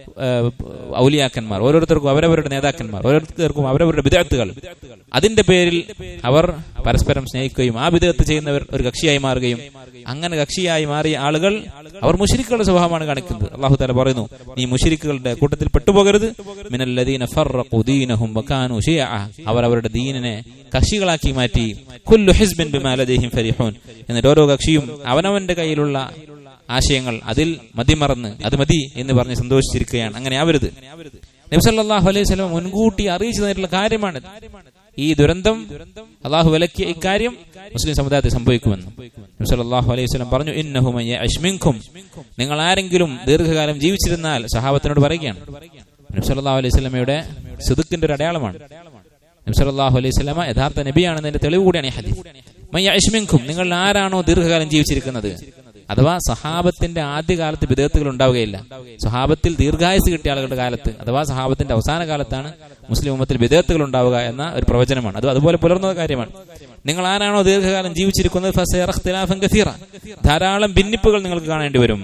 ഔലിയാക്കന്മാർ, ഓരോരുത്തർക്കും അവരവരുടെ നേതാക്കന്മാർ, ഓരോരുത്തർക്കും അവരവരുടെ ബിദ്അത്തുകൾ. അതിന്റെ പേരിൽ അവർ പരസ്പരം സ്നേഹിക്കുകയും ആ ബിദ്അത്ത് ചെയ്യുന്നവർ ഒരു കക്ഷിയായി മാറുകയും, അങ്ങനെ കക്ഷിയായി മാറിയ ആളുകൾ അവർ മുശ്രിക്കുകളുടെ സ്വഭാവമാണ് കാണിക്കുന്നത്. അല്ലാഹു തആല പറയുന്നു, നീ മുശ്രിക്കുകളുടെ കൂട്ടത്തിൽ പെട്ടുപോകരുത്. മിനല്ലദീന ഫറഖു ദീനഹും വകാനു ശിയഅ, അവർ അവരുടെ ദീനിനെ കക്ഷികളാക്കി മാറ്റി. കുല്ലു ഹിസ്ബിൻ ബിമാ ലദൈഹിം ഫരിഹൂൻ, എന്നിട്ട് ഓരോ കക്ഷിയും അവനവന്റെ കയ്യിലുള്ള ആശയങ്ങൾ അതിൽ മതിമറന്ന് അത് മതി എന്ന് പറഞ്ഞ് സന്തോഷിച്ചിരിക്കുകയാണ്. അങ്ങനെ ആവരുത്. നബി സല്ലല്ലാഹു അലൈഹി വസല്ലം മുൻകൂട്ടി അറിയിച്ചു തന്നിട്ടുള്ള കാര്യമാണ് ഈ ദുരന്തം. അല്ലാഹു വിലക്കിയ ഇക്കാര്യം മുസ്ലിം സമുദായത്തിൽ സംഭവിക്കുമെന്ന് നബി സല്ലല്ലാഹു അലൈഹി വസല്ലം പറഞ്ഞു. ഇന്നഹു മൻ യഅശ് മിൻകും, നിങ്ങൾ ആരെങ്കിലും ദീർഘകാലം ജീവിച്ചിരുന്നാൽ, സഹാബത്തിനോട് പറയുകയാണ്. നബി സല്ലല്ലാഹു അലൈഹി വസല്ലമയുടെ സിദ്ഖിന്റെ ഒരു അടയാളമാണ്. നബി സല്ലല്ലാഹു അലൈഹി വസല്ലമ യഥാർത്ഥ നബിയാണെന്നതിന്റെ തെളിവ് കൂടിയാണ് ഈ ഹദീസ്. മൻ യഅശ് മിൻകും, നിങ്ങൾ ആരാണോ ദീർഘകാലം ജീവിച്ചിരിക്കുന്നത്, അഥവാ സഹാബത്തിന്റെ ആദ്യകാലത്ത് ബിദ്അത്തുകൾ ഉണ്ടാവുകയില്ല. സഹാബത്തിൽ ദീർഘായുസ് കിട്ടിയ ആളുകളുടെ കാലത്ത്, അഥവാ സഹാബത്തിന്റെ അവസാന കാലത്താണ് മുസ്ലിം ഉമ്മത്തിൽ ബിദ്അത്തുകൾ ഉണ്ടാവുക എന്ന ഒരു പ്രവചനമാണ്. അത് അതുപോലെ പുലർന്ന കാര്യമാണ്. നിങ്ങൾ ആരാണോ ദീർഘകാലം ജീവിച്ചിരിക്കുന്നത്, ഫസയറ ഇഖ്തിലാഫൻ കസീറ, ധാരാളം ഭിന്നിപ്പുകൾ നിങ്ങൾക്ക് കാണേണ്ടി വരും.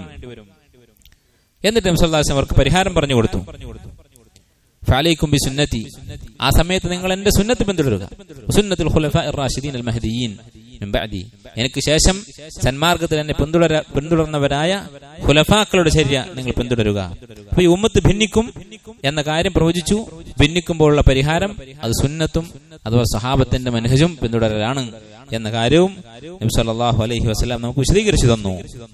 എന്നിട്ട് നബി സല്ലല്ലാഹു അലൈഹി വസല്ലം അവർക്ക് പരിഹാരം പറഞ്ഞു കൊടുത്തു. ഫഅലൈക്കും ബിസുന്നതി, ആ സമയത്ത് നിങ്ങൾ എന്റെ സുന്നത്ത് പിന്തുടരുക. സുന്നത്തുൽ ഖുലഫാഇർ റാഷിദീൻ അൽ മഹ്ദിയീൻ മിൻ ബഅദി, എനിക്ക് ശേഷം സന്മാർഗത്തിൽ എന്നെ പിന്തുടര പിന്തുടർന്നവരായ ഖുലഫാക്കളുടെ ചര്യ നിങ്ങൾ പിന്തുടരുക. അപ്പൊ ഈ ഉമ്മത്ത് ഭിന്നിക്കും എന്ന കാര്യം പ്രവചിച്ചു. ഭിന്നിക്കുമ്പോഴുള്ള പരിഹാരം അത് സുന്നത്തും അഥവാ സഹാബത്തിന്റെ മനഹജും പിന്തുടരലാണ് എന്ന കാര്യവും നബി സല്ലല്ലാഹു അലൈഹി വസല്ലം നമുക്ക് വിശദീകരിച്ചു തന്നു.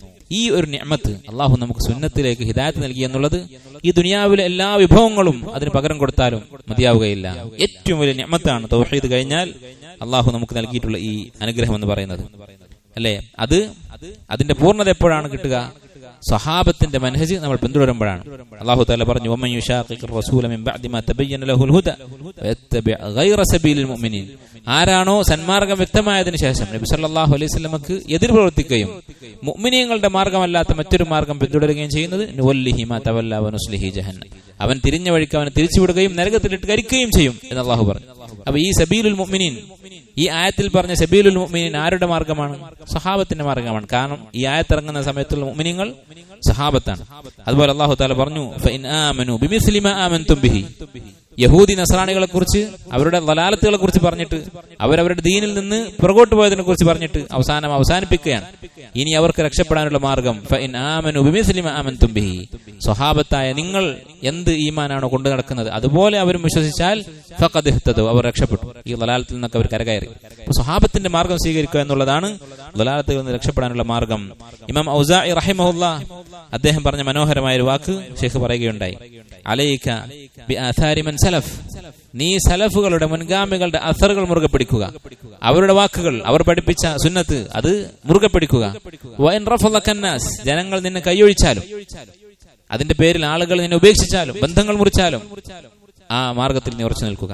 ഈ ഒരു നിഅമത്ത് അല്ലാഹു നമുക്ക് സുന്നത്തിലേക്ക് ഹിദായത്ത് നൽകി എന്നുള്ളത് ഈ ദുനിയാവിലെ എല്ലാ വിഭവങ്ങളും അതിന് പകരം കൊടുത്താലും മതിയാവുകയില്ല. ഏറ്റവും വലിയ നിഅമത്താണ് തൗഹീദ് കഴിഞ്ഞാൽ അല്ലാഹു നമുക്ക് നൽകിയിട്ടുള്ള ഈ അനുഗ്രഹം എന്ന് പറയുന്നത്, അല്ലേ? അത് അതിന്റെ പൂർണ്ണത എപ്പോഴാണ് കിട്ടുക? സഹാബത്തിന്റെ മനഹജ് നമ്മൾ പിന്തുടരുമ്പോഴാണ്. അല്ലാഹു തആല പറഞ്ഞു, വമൻ യുശാഖിഖിർ റസൂല മിൻ ബഅദി മാ തബയ്യന ലഹുൽ ഹുദ വയത്തബി ഗൈറ സബീലിൽ മുഅ്മിനീൻ, ആരാണോ സന്മാർഗം വ്യക്തമായതിനു ശേഷം നബി സല്ലല്ലാഹു അലൈഹി വസല്ലമക്ക് എതിർ പ്രവർത്തിക്കുകയും മുഅ്മിനീങ്ങളുടെ മാർഗമല്ലാത്ത മറ്റൊരു മാർഗം പിന്തുടരുകയും ചെയ്യുന്നത്, നുവല്ലിഹി മാ തവല്ല വനുസ്ലിഹി ജഹന്നം, അവൻ തിരിഞ്ഞ വഴിക്ക് അവനെ തിരിച്ചുവിടുകയും നരകത്തിലിട്ട് കരിക്കുകയും ചെയ്യും എന്ന് അല്ലാഹു പറഞ്ഞു. അപ്പൊ ഈ സബീലുൽ മുഅ്മിനീൻ, ഈ ആയത്തിൽ പറഞ്ഞ സബീലുൽ മുഅ്മിനീൻ ആരുടെ മാർഗമാണ്? സഹാബത്തിന്റെ മാർഗമാണ്. കാരണം ഈ ആയത്തിറങ്ങുന്ന സമയത്തുള്ള മുഅ്മിനീങ്ങൾ സഹാബത്താണ്. അതുപോലെ അല്ലാഹു തആല പറഞ്ഞു, ഫഇൻ ആമനു ബിമിസ്ലി മാ ആമൻതും ബിഹി, യഹൂദി നസ്രാണികളെ കുറിച്ച് അവരുടെ ദലാലത്തുകളെ കുറിച്ച് പറഞ്ഞിട്ട് അവരവരുടെ ദീനിൽ നിന്ന് പുറകോട്ട് പോയതിനെ കുറിച്ച് പറഞ്ഞിട്ട് അവസാനം അവസാനിപ്പിക്കുകയാണ്. ഇനി അവർക്ക് രക്ഷപ്പെടാനുള്ള മാർഗം ഫഇൻ ആമനു ബിമിസ്ലി മാ ആമൻതും ബിഹി, സ്വഹാബത്തായ നിങ്ങൾ എന്ത് ഈമാനാണോ കൊണ്ടു നടക്കുന്നത് അതുപോലെ അവരും വിശ്വസിച്ചാൽ ഫഖദ് ഇഹ്തദു, അവർ രക്ഷപ്പെട്ടു. ഈ ദലാലത്തിൽ നിന്നൊക്കെ അവർ കരകയറി. അപ്പോൾ സ്വഹാബത്തിന്റെ മാർഗം സ്വീകരിക്കുക എന്നുള്ളതാണ് ദലാലത്തിൽ നിന്ന് രക്ഷപ്പെടാനുള്ള മാർഗം. ഇമാം ഔസാഇ റഹിമഹുല്ലാഹ് അദ്ദേഹം പറഞ്ഞ മനോഹരമായ ഒരു വാക്ക് ഷെയ്ഖ് പറയുകയുണ്ടായി, അലൈക ബിആഥാരി മൻ സലഫ്, നീ സലഫുകളുടെ മുൻഗാമികളുടെ അസറുകൾ മുറുകെ പിടിക്കുക, അവരുടെ വാക്കുകൾ, അവർ പഠിപ്പിച്ച സുന്നത്ത് അത് മുറുകെ പിടിക്കുക. വഇൻ റഫളകന്നാസ്, ജനങ്ങൾ നിന്നെ കൈയൊഴിച്ചാലും അതിന്റെ പേരിൽ ആളുകൾ നിന്നെ ഉപേക്ഷിച്ചാലും ബന്ധങ്ങൾ മുറിച്ചാലും ആ മാർഗത്തിൽ നീ ഉറച്ചു നിൽക്കുക.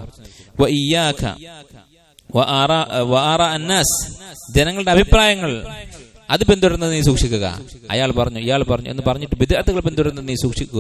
വഇയ്യാക വആറാ വആറാ അന്നാസ്, ജനങ്ങളുടെ അഭിപ്രായങ്ങൾ അത് പിന്തുടരുന്നത് നീ സൂക്ഷിക്കുക. അയാൾ പറഞ്ഞു, ഇയാൾ പറഞ്ഞു എന്ന് പറഞ്ഞിട്ട് ബിദ്അത്തുകൾ പിന്തുടരുന്നത് നീ സൂക്ഷിക്കുക.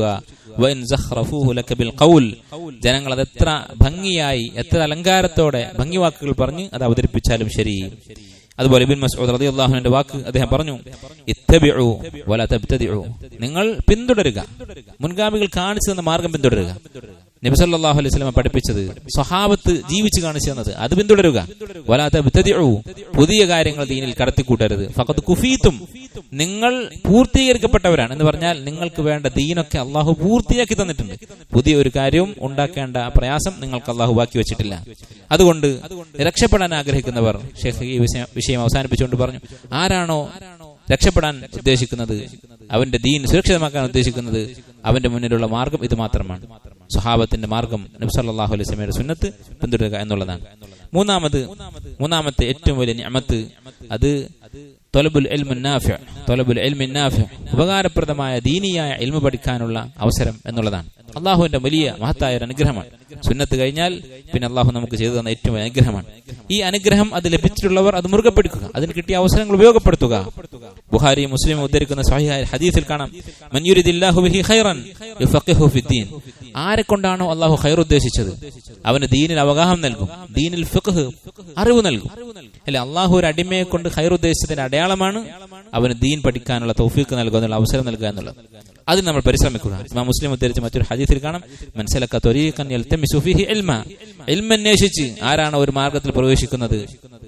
ജനങ്ങൾ അത് എത്ര ഭംഗിയായി എത്ര അലങ്കാരത്തോടെ ഭംഗി വാക്കുകൾ പറഞ്ഞ് അത് അവതരിപ്പിച്ചാലും ശരി. അതുപോലെ ഇബ്നു മസ്ഊദ് റളിയല്ലാഹു അൻഹുവിന്റെ വാക്ക് അദ്ദേഹം പറഞ്ഞു, ഇത്തബിഉ വലാ തബ്തദിഉ, നിങ്ങൾ പിന്തുടരുക, മുൻഗാമികൾ കാണിച്ചു തന്ന മാർഗം പിന്തുടരുക. നബി സല്ലല്ലാഹു അലൈഹി വസല്ലം പഠിപ്പിച്ചത്, സ്വഹാബത്ത് ജീവിച്ചു കാണിച്ചു തന്നത് അത് പിന്തുടരുക. വലാ തബ്തദിഉ, പുതിയ കാര്യങ്ങൾ ദീനിൽ കടത്തിക്കൂട്ടരുത്. ഫഖദ് കുഫീതും, നിങ്ങൾ പൂർത്തീകരിക്കപ്പെട്ടവരാണ് എന്ന് പറഞ്ഞാൽ നിങ്ങൾക്ക് വേണ്ട ദീനൊക്കെ അള്ളാഹു പൂർത്തിയാക്കി തന്നിട്ടുണ്ട്. പുതിയ ഒരു കാര്യവും ഉണ്ടാക്കേണ്ട പ്രയാസം നിങ്ങൾക്ക് അള്ളാഹു ബാക്കി വെച്ചിട്ടില്ല. അതുകൊണ്ട് രക്ഷപ്പെടാൻ ആഗ്രഹിക്കുന്നവർ, ഷെയ്ഖ് ഈ വിഷയം അവസാനിപ്പിച്ചുകൊണ്ട് പറഞ്ഞു, ആരാണോ രക്ഷപ്പെടാൻ ഉദ്ദേശിക്കുന്നത്, അവന്റെ ദീൻ സുരക്ഷിതമാക്കാൻ ഉദ്ദേശിക്കുന്നത്, അവന്റെ മുന്നിലുള്ള മാർഗം ഇത് മാത്രമാണ്, സ്വഹാബത്തിന്റെ മാർഗം, നബി സല്ലല്ലാഹു അലൈഹി വസല്ലമയുടെ സുന്നത്ത് പിന്തുടരുക എന്നുള്ളതാണ്. മൂന്നാമത് മൂന്നാമത്തെ ഏറ്റവും വലിയ നിഅമത്ത് അത് ത്വലബുൽ ഇൽമി നാഫിഅ, ത്വലബുൽ ഇൽമി നാഫിഅ, ഉപകാരപ്രദമായ ദീനിയായ ഇൽമു പഠിക്കാനുള്ള അവസരം എന്നുള്ളതാണ്. അള്ളാഹുവിന്റെ വലിയ മഹത്തായ ഒരു അനുഗ്രഹമാണ്. സുന്നത്ത് കഴിഞ്ഞാൽ പിന്നെ അള്ളാഹു നമുക്ക് ചെയ്തു തന്ന ഏറ്റവും വലിയ അനുഗ്രഹമാണ്. ഈ അനുഗ്രഹം അത് ലഭിച്ചിട്ടുള്ളവർ അത് മുറുകെ പിടിക്കുക, അതിന് കിട്ടിയ അവസരങ്ങൾ ഉപയോഗപ്പെടുത്തുക. ബുഖാരി മുസ്ലിം ഉദ്ധരിക്കുന്ന സ്വഹീഹായ ഹദീസിൽ കാണാം, മൻ യുരിദില്ലാഹു ബിഹി ഖൈറൻ യുഫഖിഹു ഫിദ്ദീൻ, ആരെ കൊണ്ടാണോ അള്ളാഹു ഖൈർ ഉദ്ദേശിച്ചത് അവന് ദീനിൽ അവഗാഹം നൽകും, ദീനിൽ ഫിഖ്ഹ് അറിവ് നൽകും. അല്ലെ, അള്ളാഹു ഒരു അടിമയെ കൊണ്ട് ഖൈർ ഉദ്ദേശിച്ചതിന്റെ അടയാളമാണ് അവന് ദീൻ പഠിക്കാനുള്ള തൗഫീഖ് നൽകുക എന്നുള്ള അവസരം നൽകുക എന്നുള്ളത്. അതിന് നമ്മൾ പരിശ്രമിക്കുക. ഇമാം മുസ്ലിം ഉദ്ധരിച്ച മറ്റൊരു ഹദീസിൽ കാണാം, മൻ സലക ത്വരീഖൻ യൽതമിസു ഫീഹി ഇൽമ, ഇൽമ അന്വേഷിച്ച് ആരാണ് ഒരു മാർഗത്തിൽ പ്രവേശിക്കുന്നത്,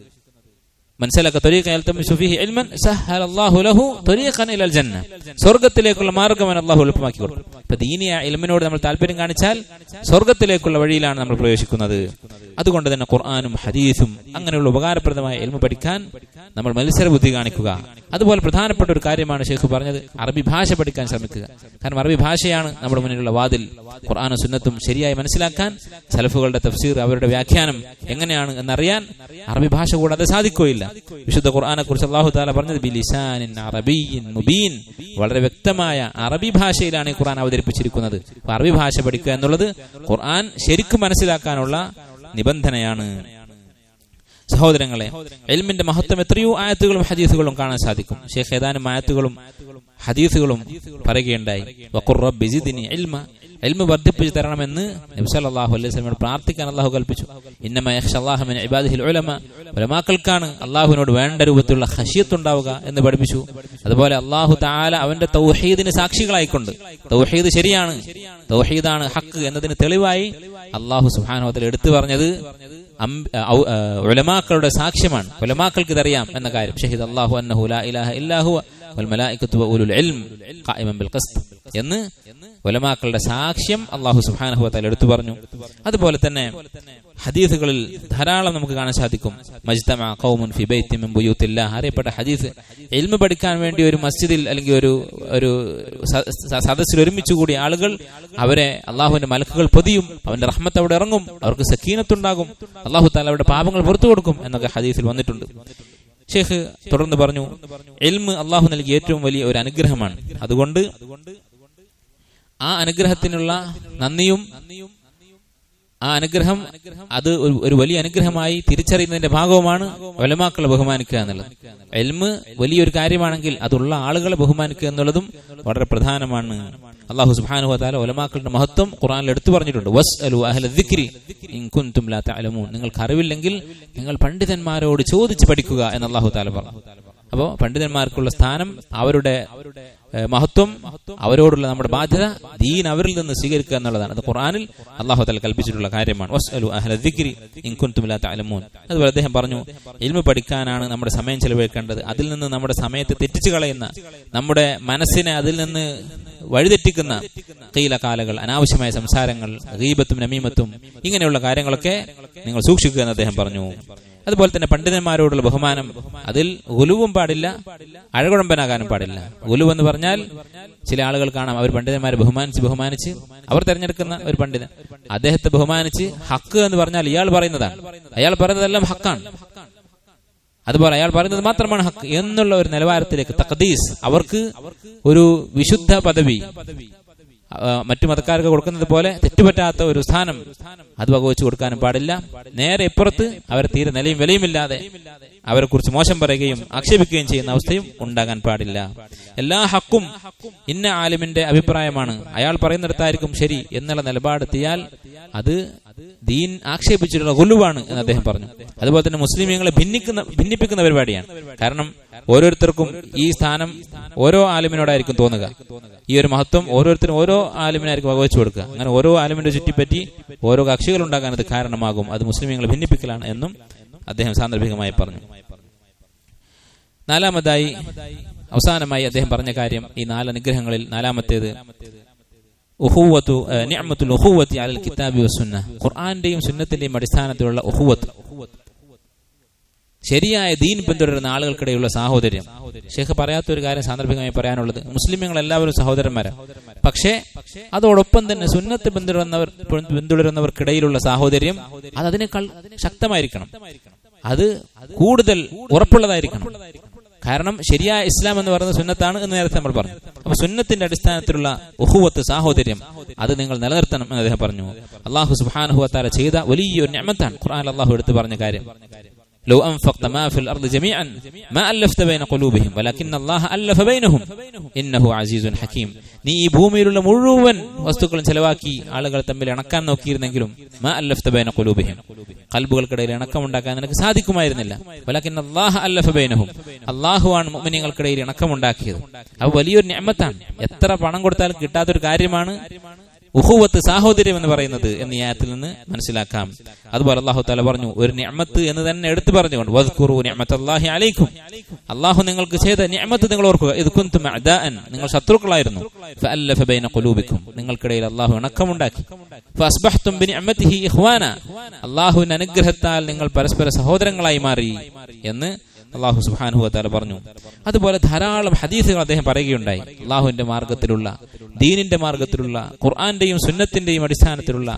മൻ സലക ത്വരീഖൻ യൽതമിസു ഫീഹി ഇൽമൻ സഹ്ഹലല്ലാഹു ലഹു ത്വരീഖൻ ഇലൽ ജന്ന, സ്വർഗ്ഗത്തിലേക്കുള്ള മാർഗ്ഗം അല്ലാഹു എളുപ്പമാക്കി കൊടുക്കും. ഇപ്പൊ ദീനിയ ഇൽമിനോട് നമ്മൾ താല്പര്യം കാണിച്ചാൽ സ്വർഗ്ഗത്തിലേക്കുള്ള വഴിയിലാണ് നമ്മൾ പ്രവേശിക്കുന്നത്. അതുകൊണ്ട് തന്നെ ഖുർആനും ഹദീസും അങ്ങനെയുള്ള ഉപകാരപ്രദമായ ഇൽമു പഠിക്കാൻ നമ്മൾ മത്സര ബുദ്ധി കാണിക്കുക. അതുപോലെ പ്രധാനപ്പെട്ട ഒരു കാര്യമാണ് ഷെയ്ഖ് പറഞ്ഞത്, അറബി ഭാഷ പഠിക്കാൻ ശ്രമിക്കുക. കാരണം അറബി ഭാഷയാണ് നമ്മുടെ മുന്നിലുള്ള വാതിൽ. ഖുർആനും സുന്നത്തും ശരിയായി മനസ്സിലാക്കാൻ, സലഫുകളുടെ തഫ്സീർ, അവരുടെ വ്യാഖ്യാനം എങ്ങനെയാണ് എന്നറിയാൻ അറബി ഭാഷ കൂടാതെ സാധിക്കുകയില്ല. വിശുദ്ധ ഖുർആനെ കുറിച്ച് അല്ലാഹു തആല പറഞ്ഞത് ബിലിസാനിൻ അറബിയ്യിൻ മുബീൻ, വളരെ വ്യക്തമായ അറബി ഭാഷയിലാണ് ഈ ഖുർആൻ അവതരിപ്പിച്ചിരിക്കുന്നത്. അപ്പോൾ അറബി ഭാഷ പഠിക്കുക എന്നുള്ളത് ഖുർആൻ ശരിക്കും മനസ്സിലാക്കാനുള്ള നിബന്ധനയാണ്. സഹോദരങ്ങളെ, ഇൽമിന്റെ മഹത്വം എത്രയോ ആയത്തുകളും ഹദീസുകളും കാണാൻ സാധിക്കും. ഷെയ്ഖ് ഏതാനും ആയത്തുകളും ഹദീസുകളും പറയുകയുണ്ടായി, വഖുർ റബ്ബി സിദ്നി ഇൽമ, ഇൽമ വർദ്ധിപ്പിച്ചു തരണമെന്ന് നബി സല്ലല്ലാഹു അലൈഹി വസല്ലം പ്രാർത്ഥിക്കാൻ അല്ലാഹു കൽപ്പിച്ചു. ഇന്നമാ യഖ്ശല്ലാഹു മിൻ ഇബാദിഹിൽ ഉലമ, ഉലമാക്കൾക്കാണ് അല്ലാഹുവിനോട് വേണ്ട രൂപത്തിലുള്ള ഖശിയത്ത് ഉണ്ടാവുക എന്ന് പഠിപ്പിച്ചു. അതുപോലെ അല്ലാഹു തആല അവന്റെ തൗഹീദിന് സാക്ഷികളായിക്കൊണ്ട്, തൗഹീദ് ശരിയാണ്, തൗഹീദാണ് ഹഖ് എന്നതിന് തെളിവായി അല്ലാഹു സുബ്ഹാനഹു വ തആല എടുത്തു പറഞ്ഞത് ഉലമാക്കളുടെ സാക്ഷ്യമാണ്. ഉലമാക്കൾക്ക് ഇതറിയാം എന്ന കാര്യം. ഷഹീദ അല്ലാഹു അന്നഹു ലാ ഇലാഹ ഇല്ലാ ഹുവ വൽ മലായികത്തു വ ഉലുൽ ഇൽം ഖായിമൻ ബിൽ ഖിസ്ത് എന്ന് ഉലമാക്കളുടെ സാക്ഷ്യം അല്ലാഹു സുബ്ഹാനഹു വ തആല എടുത്തു പറഞ്ഞു. അതുപോലെ തന്നെ ഹദീസുകളിൽ ധാരാളം നമുക്ക് കാണാൻ സാധിക്കും. മജ്തമഅ ഖൗമുൻ ഫി ബൈത്തിൻ മിൻ ബുയൂത്തില്ലാഹ്, അറിയപ്പെട്ട ഹദീസ്. ഇൽമു പഠിക്കാൻ വേണ്ടി ഒരു മസ്ജിദിൽ അല്ലെങ്കിൽ ഒരു ഒരു സദസ്സിൽ ഒരുമിച്ച് കൂടിയ ആളുകൾ, അവരെ അള്ളാഹുവിന്റെ മലക്കുകൾ പൊതിയും, അവന്റെ റഹ്മത്ത് അവിടെ ഇറങ്ങും, അവർക്ക് സക്കീനത്തുണ്ടാകും, അള്ളാഹു തആല അവരുടെ പാപങ്ങൾ പുറത്തു കൊടുക്കും എന്നൊക്കെ ഹദീസിൽ വന്നിട്ടുണ്ട്. ഷെയ്ഖ് തുടർന്ന് പറഞ്ഞു, ഇൽമ് അള്ളാഹു നൽകിയ ഏറ്റവും വലിയ ഒരു അനുഗ്രഹമാണ്. അതുകൊണ്ട് ആ അനുഗ്രഹത്തിനുള്ള നന്ദിയും ആ അനുഗ്രഹം അത് ഒരു വലിയ അനുഗ്രഹമായി തിരിച്ചറിയുന്നതിന്റെ ഭാഗവുമാണ് ഉലമാക്കളെ ബഹുമാനിക്കുക എന്നുള്ളത്. ഇൽമ് വലിയൊരു കാര്യമാണെങ്കിൽ അതുള്ള ആളുകളെ ബഹുമാനിക്കുക എന്നുള്ളതും വളരെ പ്രധാനമാണ്. അല്ലാഹു സുബ്ഹാനഹു വ തആല ഉലമാക്കളുടെ മഹത്വം ഖുർആനിൽ എടുത്തു പറഞ്ഞിട്ടുണ്ട്. വസ്അലു അഹ്ല ദിക്രി ഇൻ കുൻതും ലാ തഅലമൂൻ, നിങ്ങൾക്ക് അറിവില്ലെങ്കിൽ നിങ്ങൾ പണ്ഡിതന്മാരോട് ചോദിച്ച് പഠിക്കുക എന്ന് അല്ലാഹു തആല പറഞ്ഞു. അപ്പോൾ പണ്ഡിതന്മാർക്കുള്ള സ്ഥാനം, അവരുടെ മഹത്വം, അവരോടുള്ള നമ്മുടെ ബാധ്യത, ദീൻ അവരിൽ നിന്ന് സ്വീകരിക്കുക എന്നുള്ളതാണ്. അത് ഖുർആനിൽ അല്ലാഹു തആല കൽപ്പിച്ചിട്ടുള്ള കാര്യമാണ്. വസ്അലു അഹ്ല ദിക്രി ഇൻ കുൻതും ലാ തഅലമൂൻ. അതുപോലെ അദ്ദേഹം പറഞ്ഞു, ഇൽമു പഠിക്കാനാണ് നമ്മുടെ സമയം ചെലവഴിക്കേണ്ടത്. അതിൽ നിന്ന് നമ്മുടെ സമയത്തെ തെറ്റിച്ചു കളയുന്ന, നമ്മുടെ മനസ്സിനെ അതിൽ നിന്ന് വഴിതെറ്റിക്കുന്ന ഖീലകാലകൾ, അനാവശ്യമായ സംസാരങ്ങൾ, ഗീബത്തും നമീമത്തും, ഇങ്ങനെയുള്ള കാര്യങ്ങളൊക്കെ നിങ്ങൾ സൂക്ഷിക്കുക എന്ന് അദ്ദേഹം പറഞ്ഞു. അതുപോലെ തന്നെ പണ്ഡിതന്മാരോടുള്ള ബഹുമാനം, അതിൽ ഗുലുവും പാടില്ല, അഴകുഴമ്പനാകാനും പാടില്ല. ഗുലുവ് എന്ന് പറഞ്ഞാൽ ചില ആളുകൾ കാണാം, അവർ പണ്ഡിതന്മാരെ ബഹുമാനിച്ച് ബഹുമാനിച്ച് അവർ തെരഞ്ഞെടുക്കുന്ന ഒരു പണ്ഡിതൻ, അദ്ദേഹത്തെ ബഹുമാനിച്ച് ഹക്ക് എന്ന് പറഞ്ഞാൽ ഇയാൾ പറയുന്നതാണ്, അയാൾ പറയുന്നതെല്ലാം ഹക്കാണ്, അതുപോലെ അയാൾ പറയുന്നത് മാത്രമാണ് ഹക്ക് എന്നുള്ള ഒരു നിലവാരത്തിലേക്ക് തഖ്ദീസ്, അവർക്ക് ഒരു വിശുദ്ധ പദവി, മറ്റു മതക്കാർക്ക് കൊടുക്കുന്നത് പോലെ തെറ്റുപറ്റാത്ത ഒരു സ്ഥാനം അത് വകവെച്ചു കൊടുക്കാനും പാടില്ല. നേരെ ഇപ്പുറത്ത് അവർ തീരെ നിലയും വിലയുമില്ലാതെ അവരെ കുറിച്ച് മോശം പറയുകയും ആക്ഷേപിക്കുകയും ചെയ്യുന്ന അവസ്ഥയും ഉണ്ടാകാൻ പാടില്ല. എല്ലാ ഹക്കും ഇന്ന ആലിമിന്റെ അഭിപ്രായമാണ്, അയാൾ പറയുന്നിടത്തായിരിക്കും ശരി എന്നുള്ള നിലപാടെത്തിയാൽ അത് ദീൻ ആക്ഷേപിച്ചിട്ടുള്ള ഗുലുവാണ് എന്ന് അദ്ദേഹം പറഞ്ഞു. അതുപോലെ തന്നെ മുസ്ലിമീങ്ങളെ ഭിന്നിക്കുന്ന ഭിന്നിപ്പിക്കുന്ന പരിപാടിയാണ്. കാരണം ഓരോരുത്തർക്കും ഈ സ്ഥാനം ഓരോ ആലിമിനോടായിരിക്കും തോന്നുക, ഈ ഒരു മഹത്വം ഓരോരുത്തരും ഓരോ ആലിമിനായിരിക്കും വകവെച്ചു കൊടുക്കുക. അങ്ങനെ ഓരോ ആലിമിന്റെ ചുറ്റിപ്പറ്റി ഓരോ കക്ഷികൾ ഉണ്ടാകാൻ അത് കാരണമാകും. അത് മുസ്ലിമീങ്ങളെ ഭിന്നിപ്പിക്കലാണ് എന്നും അദ്ദേഹം സാന്ദർഭികമായി പറഞ്ഞു. നാലാമതായി അവസാനമായി അദ്ദേഹം പറഞ്ഞ കാര്യം, ഈ നാല് അനുഗ്രഹങ്ങളിൽ നാലാമത്തേത് ഉഖുവത്തു നിഅമത്തുൽ ഉഖുവത്തി അലൽ കിതാബി വസ്സുന്ന, ഖുർആന്റെയും സുന്നത്തിന്റെയും അടിസ്ഥാനത്തിലുള്ള ഉഖുവത്ത്, ശരിയായ ദീൻ പിന്തുടരുന്ന ആളുകൾക്കിടയിലുള്ള സാഹോദര്യം. ഷേഖ് പറയാത്ത ഒരു കാര്യം സാന്ദർഭികമായി പറയാനുള്ളത്, മുസ്ലിമുകൾ എല്ലാവരും സഹോദരന്മാരാണ്. പക്ഷേ അതോടൊപ്പം തന്നെ സുന്നത്ത് പിന്തുടരുന്നവർ പിന്തുടരുന്നവർക്കിടയിലുള്ള സാഹോദര്യം അത് അതിനേക്കാൾ ശക്തമായിരിക്കണം, അത് കൂടുതൽ ഉറപ്പുള്ളതായിരിക്കണം. കാരണം ശരിയായ ഇസ്ലാം എന്ന് പറയുന്നത് സുന്നത്താണ് എന്ന് നേരത്തെ നമ്മൾ പറഞ്ഞു. അപ്പൊ സുന്നത്തിന്റെ അടിസ്ഥാനത്തിലുള്ള ഉഖുവത്ത്, സാഹോദര്യം, അത് നിങ്ങൾ നിലനിർത്തണം എന്ന് അദ്ദേഹം പറഞ്ഞു. അല്ലാഹു സുബ്ഹാനഹു വ തആല ചെയ്ത വലിയൊരു നിഅമത്താണ് ഖുർആനിൽ അല്ലാഹു എടുത്തു പറഞ്ഞ കാര്യം. لو أنفقت ما في الأرض جميعا ما ألفت بين قلوبهم ولكن الله ألف بينهم إنه عزيز حكيم. നീ ഈ ഭൂമിയിലുള്ള മുഴുവൻ വസ്തുക്കളും ചെലവാക്കി ആളുകൾ തമ്മിൽ ഇണക്കാൻ നോക്കിയിരുന്നെങ്കിലും മാ അല്ലഫ്ത ബൈന ഖുലൂബിഹിം, ഖൽബുകൾക്കിടയിൽ ഇണക്കമുണ്ടാക്കാൻ നിനക്ക് സാധിക്കുമായിരുന്നില്ല. വലകിൻ അല്ലാഹ അല്ലഫ ബൈനഹും, അല്ലാഹുവാണ് മുഅ്മിനീങ്ങൾക്കിടയിൽ ഇണക്കമുണ്ടാക്കിയത്. അത് വലിയൊരു നിഅമത്താണ്. എത്ര പണം കൊടുത്താലും കിട്ടാത്തൊരു കാര്യമാണ് ഉഖുവത്ത്, സാഹോദര്യം എന്ന് പറയുന്നത് എന്ന് ഈ ആയത്തിൽ നിന്ന് മനസ്സിലാക്കാം. അതുപോലെ അല്ലാഹു തആല പറഞ്ഞു, ഒരു നിഅമത്ത് എന്ന് തന്നെ എടുത്തു പറഞ്ഞുകൊണ്ട്, വദ്കുറൂ നിഅമത്തല്ലാഹി അലൈക്കും, അല്ലാഹു നിങ്ങൾക്ക് ചെയ്ത നിഅമത്ത് നിങ്ങൾ ഓർക്കുക. ഇദ് കുൻതും അഅദാഅൻ, നിങ്ങൾ ശത്രുക്കളായിരുന്നു. ഫഅല്ലഫ ബൈന ഖുലൂബിക്കും, നിങ്ങൾക്കിടയിൽ അല്ലാഹു ഇണക്കമുണ്ടാക്കി. ഫഅസ്ബഹ്തും ബിനിഅമതിഹി ഇഖ്വാന, അല്ലാഹുവിന്റെ അനുഗ്രഹത്താൽ നിങ്ങൾ പരസ്പര സഹോദരങ്ങളായി മാറി എന്ന് അല്ലാഹു സുബ്ഹാനഹു വ തആല പറഞ്ഞു. അതുപോലെ ധാരാളം ഹദീസുകൾ അദ്ദേഹം പറയുകയുണ്ടായി. അല്ലാഹുവിന്റെ മാർഗത്തിലുള്ള, ദീനിന്റെ മാർഗത്തിലുള്ള, ഖുർആന്റെയും സുന്നത്തിന്റെയും അടിസ്ഥാനത്തിലുള്ള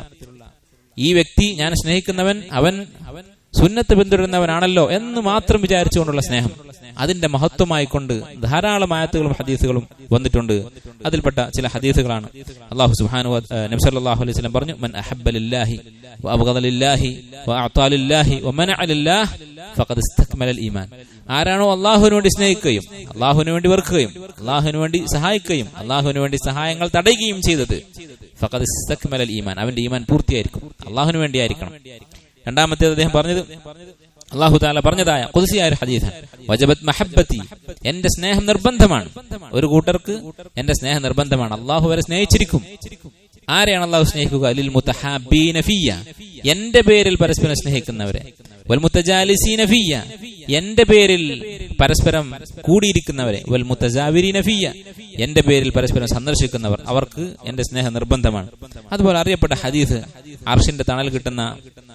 ഈ വ്യക്തി, ഞാൻ സ്നേഹിക്കുന്നവൻ അവൻ സുന്നത്ത് പിന്തുടരുന്നവനാണല്ലോ എന്ന് മാത്രം വിചാരിച്ചുകൊണ്ടുള്ള സ്നേഹം, അതിന്റെ മഹത്വമായിക്കൊണ്ട് ധാരാളം ആയത്തുകളും ഹദീസുകളും വന്നിട്ടുണ്ട്. അതിൽപ്പെട്ട ചില ഹദീസുകളാണ് അല്ലാഹു സുബ്ഹാനഹു നബി സല്ലല്ലാഹു അലൈഹി വസല്ലം പറഞ്ഞു, മൻ അഹബ്ബ ലില്ലാഹി വഅബ്ഗദ ലില്ലാഹി വഅഅതാ ലില്ലാഹി വമനഅ ലില്ലാഹി ഫഖദ് ഇസ്തക്മലൽ ഈമാൻ. ആരാണോ അല്ലാഹുവിന് വേണ്ടി സ്നേഹിക്കുകയും അല്ലാഹുവിന് വേണ്ടി വെറുക്കുകയും അല്ലാഹുവിന് വേണ്ടി സഹായിക്കുകയും അല്ലാഹുവിന് വേണ്ടി സഹായങ്ങൾ തടയുകയും ചെയ്തത്, ഫഖദ് ഇസ്തക്മലൽ ഈമാൻ, അവന്റെ ഈമാൻ പൂർത്തിയായിരിക്കും, അല്ലാഹുവിന് വേണ്ടിയായിരിക്കണം. രണ്ടാമത്തേത് അദ്ദേഹം പറഞ്ഞത്, അല്ലാഹു തആല പറഞ്ഞതായ ഖുദ്സിയായ ഒരു ഹദീസാണ്, വജബത് മഹബ്ബതി, എന്റെ സ്നേഹം നിർബന്ധമാണ്. ഒരു കൂട്ടർക്ക് എന്റെ സ്നേഹം നിർബന്ധമാണ്, അല്ലാഹു വരെ സ്നേഹിച്ചിരിക്കും. ആരെയാണ് അല്ലാഹു സ്നേഹിക്കുക? ലിൽ മുതഹാബീന ഫിയ, എന്റെ പേരിൽ പരസ്പരം സ്നേഹിക്കുന്നവരെ. വൽ മുതജാലിസീന ഫിയ, എന്റെ പേരിൽ പരസ്പരം കൂടിയിരിക്കുന്നവരെ. വൽ മുതജാവിരീന ഫിയ, എന്റെ പേരിൽ പരസ്പരം സന്ദർശിക്കുന്നവർ, അവർക്ക് എന്റെ സ്നേഹം നിർബന്ധമാണ്. അതുപോലെ അറിയപ്പെട്ട ഹദീസ്, അർശിന്റെ തണൽ കിട്ടുന്ന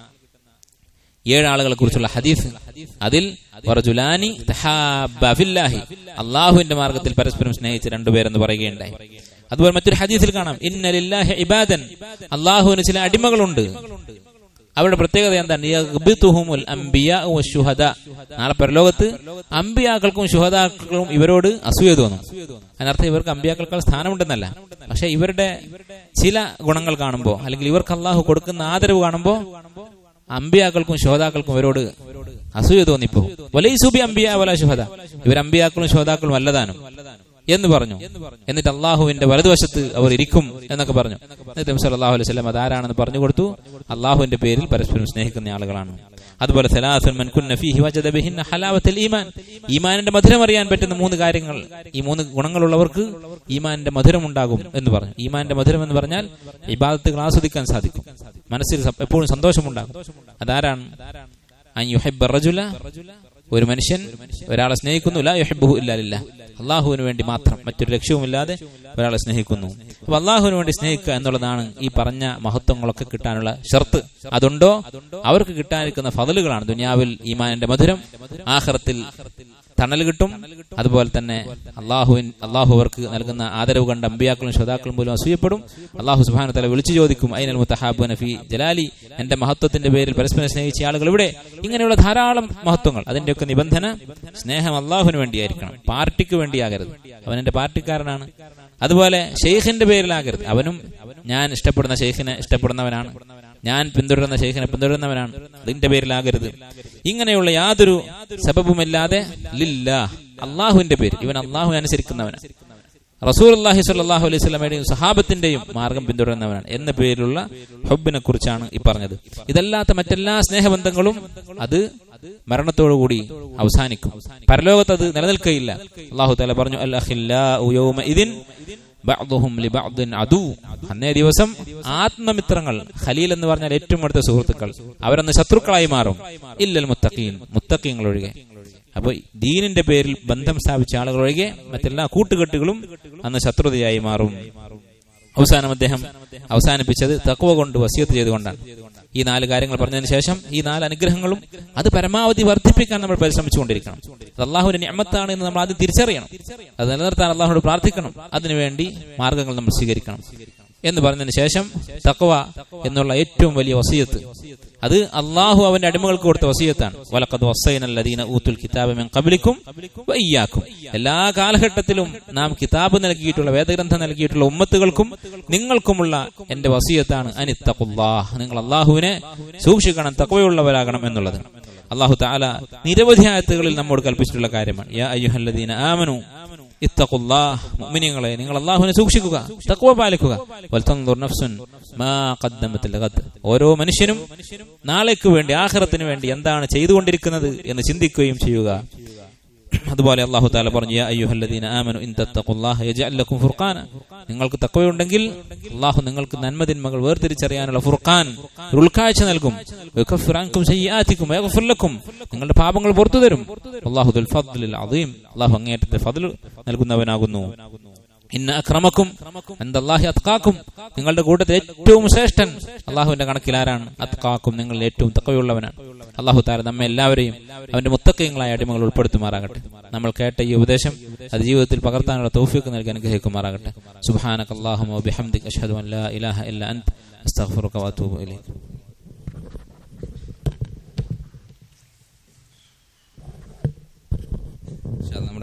ഏഴാളുകളെ കുറിച്ചുള്ള ഹദീസ്, അതിൽ വറജുലാനി തഹാബ്ബാ ഫില്ലാഹി, അല്ലാഹുവിന്റെ മാർഗത്തിൽ പരസ്പരം സ്നേഹിച്ച രണ്ടുപേരെന്ന് പറയുകയുണ്ടായി. അതുപോലെ മറ്റൊരു ഹദീസിൽ കാണാം, ഇന്ന ലില്ലാഹി ഇബാദൻ, അല്ലാഹുവിന് ചില അടിമകളുണ്ട്, അവരുടെ പ്രത്യേകത എന്താണ്? യഗ്ബിതുഹുമുൽ അംബിയാ വശുഹദാ, നാളെ പരലോകത്ത് അംബിയാക്കൾക്കും ശുഹദാക്കൾക്കും ഇവരോട് അസൂയ തോന്നും. അതിനർത്ഥം ഇവർക്ക് അംബിയാക്കൾക്കാൾ സ്ഥാനമുണ്ടെന്നല്ല, പക്ഷെ ഇവരുടെ ചില ഗുണങ്ങൾ കാണുമ്പോ, അല്ലെങ്കിൽ ഇവർക്ക് അല്ലാഹു കൊടുക്കുന്ന ആദരവ് കാണുമ്പോ അംബിയാക്കൾക്കും ശുഹദാക്കൾക്കും ഇവരോട് അസൂയ തോന്നിപ്പോ. വലൈസുബി അംബിയാ വലാ ശുഹദാ, ഇവർ അംബിയാക്കളും ശുഹദാക്കളും അല്ലതാനും എന്ന് പറഞ്ഞു. എന്നിട്ട് അള്ളാഹുവിന്റെ വലതുവശത്ത് അവർ ഇരിക്കും എന്നൊക്കെ പറഞ്ഞു. എന്നിട്ട് നബി സല്ലല്ലാഹു അലൈഹി വസല്ലം അതാരാണെന്ന് പറഞ്ഞു കൊടുത്തു. അള്ളാഹുവിന്റെ പേരിൽ പരസ്പരം സ്നേഹിക്കുന്ന ആളുകളാണ്. അതുപോലെ സലാസുൻ മൻ കുന്ന ഫീഹി വജദ ബിഹിന്ന ഹലാവത്തുൽ ഈമാൻ, ഈമാനിന്റെ മധുരം അറിയാൻ പറ്റുന്ന മൂന്ന് കാര്യങ്ങൾ, ഈ മൂന്ന് ഗുണങ്ങളുള്ളവർക്ക് ഈമാനിന്റെ മധുരം ഉണ്ടാകും എന്ന് പറഞ്ഞു. ഈമാനിന്റെ മധുരം എന്ന് പറഞ്ഞാൽ ഇബാദത്തുകൾ ആസ്വദിക്കാൻ സാധിക്കും, മനസ്സിൽ എപ്പോഴും സന്തോഷമുണ്ടാകും. അതാരാണ്? അൻ യുഹിബ്ബ റജുല, ഒരു മനുഷ്യൻ ഒരാളെ സ്നേഹിക്കുന്നു, ലാ യുഹിബ്ബുഹു ഇല്ലാ ലില്ലാഹ്, അള്ളാഹുവിന് വേണ്ടി മാത്രം, മറ്റൊരു ലക്ഷ്യവുമില്ലാതെ ഒരാളെ സ്നേഹിക്കുന്നു. അപ്പൊ അള്ളാഹുവിന് വേണ്ടി സ്നേഹിക്കുക എന്നുള്ളതാണ് ഈ പറഞ്ഞ മഹത്വങ്ങളൊക്കെ കിട്ടാനുള്ള ഷർത്ത്. അതുണ്ടോ അവർക്ക് കിട്ടാനിരിക്കുന്ന ഫضലുകളാണ് ദുനിയാവിൽ ഈമാനിന്റെ മധുരം, ആഖിറത്തിൽ തണൽ കിട്ടും. അതുപോലെ തന്നെ അള്ളാഹുവിൻ അള്ളാഹു അവർക്ക് നൽകുന്ന ആദരവ് കണ്ട് അമ്പിയാക്കളും ശ്രോതാക്കളും പോലും അസൂയപ്പെടും. അള്ളാഹു സുബ്ഹാനഹു വ തആല വിളിച്ചു ചോദിക്കും, ഐനൽ മുതഹാബൂന ഫീ ജലാലി, എന്റെ മഹത്വത്തിന്റെ പേരിൽ പരസ്പരം സ്നേഹിച്ച ആളുകൾ ഇവിടെ. ഇങ്ങനെയുള്ള ധാരാളം മഹത്വങ്ങൾ. അതിന്റെയൊക്കെ നിബന്ധന സ്നേഹം അള്ളാഹുവിന് വേണ്ടിയായിരിക്കണം, പാർട്ടിക്ക് വേണ്ടിയാകരുത്. അവൻ എന്റെ പാർട്ടിക്കാരനാണ്, അതുപോലെ ഷെയ്ഖിന്റെ പേരിലാകരുത്. അവനും ഞാൻ ഇഷ്ടപ്പെടുന്ന ഷെയ്ഖിനെ ഇഷ്ടപ്പെടുന്നവനാണ്, ഞാൻ പിന്തുടരുന്ന ഷെയ്ഖിനെ പിന്തുടരുന്നവനാണ്, അതിന്റെ പേരിലാകരുത്. ഇങ്ങനെയുള്ള യാതൊരു സബബുമില്ലാതെ ലില്ലാഹ്, അള്ളാഹുവിന്റെ പേര്, ഇവൻ അള്ളാഹു അനുസരിക്കുന്നവനാണ്, റസൂലുള്ളാഹി സ്വല്ലല്ലാഹു അലൈഹി വസല്ലമയുടെയും സഹാബത്തിന്റെയും മാർഗം പിന്തുടരുന്നവനാണ് എന്ന പേരിലുള്ള ഹുബ്ബിനെ കുറിച്ചാണ് ഈ പറഞ്ഞത്. ഇതല്ലാത്ത മറ്റെല്ലാ സ്നേഹബന്ധങ്ങളും അത് മരണത്തോടുകൂടി അവസാനിക്കും, പരലോകത്ത് അത് നിലനിൽക്കുകയില്ല. അല്ലാഹു തആല പറഞ്ഞു, അൽ അഖില്ലാഉ യൗമഇദിൻ ബഅ്ദുഹും ലിബഅ്ദിൻ അദു. അന്നേ ദിവസം ആത്മമിത്രങ്ങൾ, ഖലീൽ എന്ന് പറഞ്ഞാൽ ഏറ്റവും അടുത്ത സുഹൃത്തുക്കൾ, അവരന്ന് ശത്രുക്കളായി മാറും. ഇല്ലൽ മുത്തഖീൻ, മുത്തഖീങ്ങൾ ഒഴികെ. അപ്പൊ ദീനിന്റെ പേരിൽ ബന്ധം സ്ഥാപിച്ച ആളുകൾ ഒഴികെ മറ്റെല്ലാ കൂട്ടുകെട്ടുകളും അന്ന് ശത്രുതയായി മാറും. അവസാനം അദ്ദേഹം അവസാനിപ്പിച്ചത് തഖ്വ കൊണ്ട് വസിയത്ത് ചെയ്തുകൊണ്ടാണ്. ഈ നാല് കാര്യങ്ങൾ പറഞ്ഞതിന് ശേഷം ഈ നാല് അനുഗ്രഹങ്ങളും അത് പരമാവധി വർദ്ധിപ്പിക്കാൻ നമ്മൾ പരിശ്രമിച്ചുകൊണ്ടിരിക്കണം. അത് അള്ളാഹുവിന്റെ നിഅമത്താണ് എന്ന് നമ്മൾ ആദ്യം തിരിച്ചറിയണം. അത് നിലനിർത്താൻ അള്ളാഹുവോട് പ്രാർത്ഥിക്കണം. അതിനുവേണ്ടി മാർഗങ്ങൾ നമ്മൾ സ്വീകരിക്കണം എന്ന് പറഞ്ഞതിന് ശേഷം തഖ്വ എന്നുള്ള ഏറ്റവും വലിയ വസിയത്ത്, അത് അള്ളാഹു അവന്റെ അടിമകൾക്ക് കൊടുത്ത വസിയത്താണ്. വലഖദ് വസ്സൈനൽ ലദീന ഊതുൽ കിതാബ മിൻ ഖബ്ലിക്കും വഇയ്യാക്കും. എല്ലാ കാലഘട്ടത്തിലും നാം കിതാബ് നൽകിയിട്ടുള്ള, വേദഗ്രന്ഥം നൽകിയിട്ടുള്ള ഉമ്മത്തുകൾക്കും നിങ്ങൾക്കുമുള്ള എന്റെ വസിയത്താണ് അനിത്തഖുല്ലാഹ്, നിങ്ങൾ അള്ളാഹുവിനെ സൂക്ഷിക്കണം, തഖ്വയുള്ളവരാകണം എന്നുള്ളത്. അള്ളാഹു തആല നിരവധി ആയത്തുകളിൽ നമ്മോട് കൽപ്പിച്ചിട്ടുള്ള കാര്യമാണ്. യാ അയ്യുഹല്ലദീന ആമനു ഇത്തഖുല്ലാഹ്, മുഅ്മിനീങ്ങളെ നിങ്ങൾ അല്ലാഹുവിനെ സൂക്ഷിക്കുക, തഖ്വ പാലിക്കുക. വൽതൻദുർ നഫ്സുൻ മാ ഖദ്ദമത് ലഗദ്, ഓരോ മനുഷ്യനും നാളേക്ക് വേണ്ടി, ആഖിറത്തിന് വേണ്ടി എന്താണ് ചെയ്തുകൊണ്ടിരിക്കുന്നത് എന്ന് ചിന്തിക്കുകയും ചെയ്യുക. അതുപോലെ അല്ലാഹു തആല പറഞ്ഞു, യാ അയ്യുഹല്ലദീന ആമനു ഇൻ തത്തഖുല്ലാഹ യജ്അൽ ലക്കും ഫുർഖാന, നിങ്ങൾക്ക് തഖ്വയുണ്ടെങ്കിൽ അല്ലാഹു നിങ്ങൾക്ക് നന്മതിന്മകൾ വേർതിരിച്ചറിയാനുള്ള ഫുർഖാൻ, ഒരു ഉൾക്കാഴ്ച നൽകും. വയഗ്ഫിർ അൻകും സയ്യിആതികും വയഗ്ഫിർ ലക്കും, നിങ്ങളുടെ പാപങ്ങൾ പുറത്തു തരും. അല്ലാഹു ദുൽ ഫദ്ലിൽ അദീം, അല്ലാഹു അങ്ങേയറ്റത്തെ ഫദ്ൽ നൽകുന്നവനാകുന്നു. ഇന്ന അക്രമക്കും ഇൻദല്ലാഹി അത്ഖാക്കും, നിങ്ങളുടെ കൂട്ടത്തിൽ ഏറ്റവും ശ്രേഷ്ഠൻ അള്ളാഹുവിന്റെ കണക്കിൽ ആരാണ്? അത്ഖാക്കും, നിങ്ങൾ ഏറ്റവും തഖ്വയുള്ളവനാണ്. അല്ലാഹു തആല നമ്മെ എല്ലാവരെയും അവന്റെ മുത്തഖീങ്ങളായ അടിമകൾ ഉൾപ്പെടുത്തുമാറാകട്ടെ. നമ്മൾ കേട്ട ഈ ഉപദേശം അത് ജീവിതത്തിൽ പകർത്താനുള്ള തൗഫീഖ് നൽകി അനുഗ്രഹിക്കുമാറാകട്ടെ. സുബ്ഹാനകല്ലാഹുമ്മ വബിഹംദിക അഷ്ഹദു അൻ ലാ ഇലാഹ ഇല്ലാ അൻത അസ്തഗ്ഫിറുക വഅതൂബു ഇലൈക്.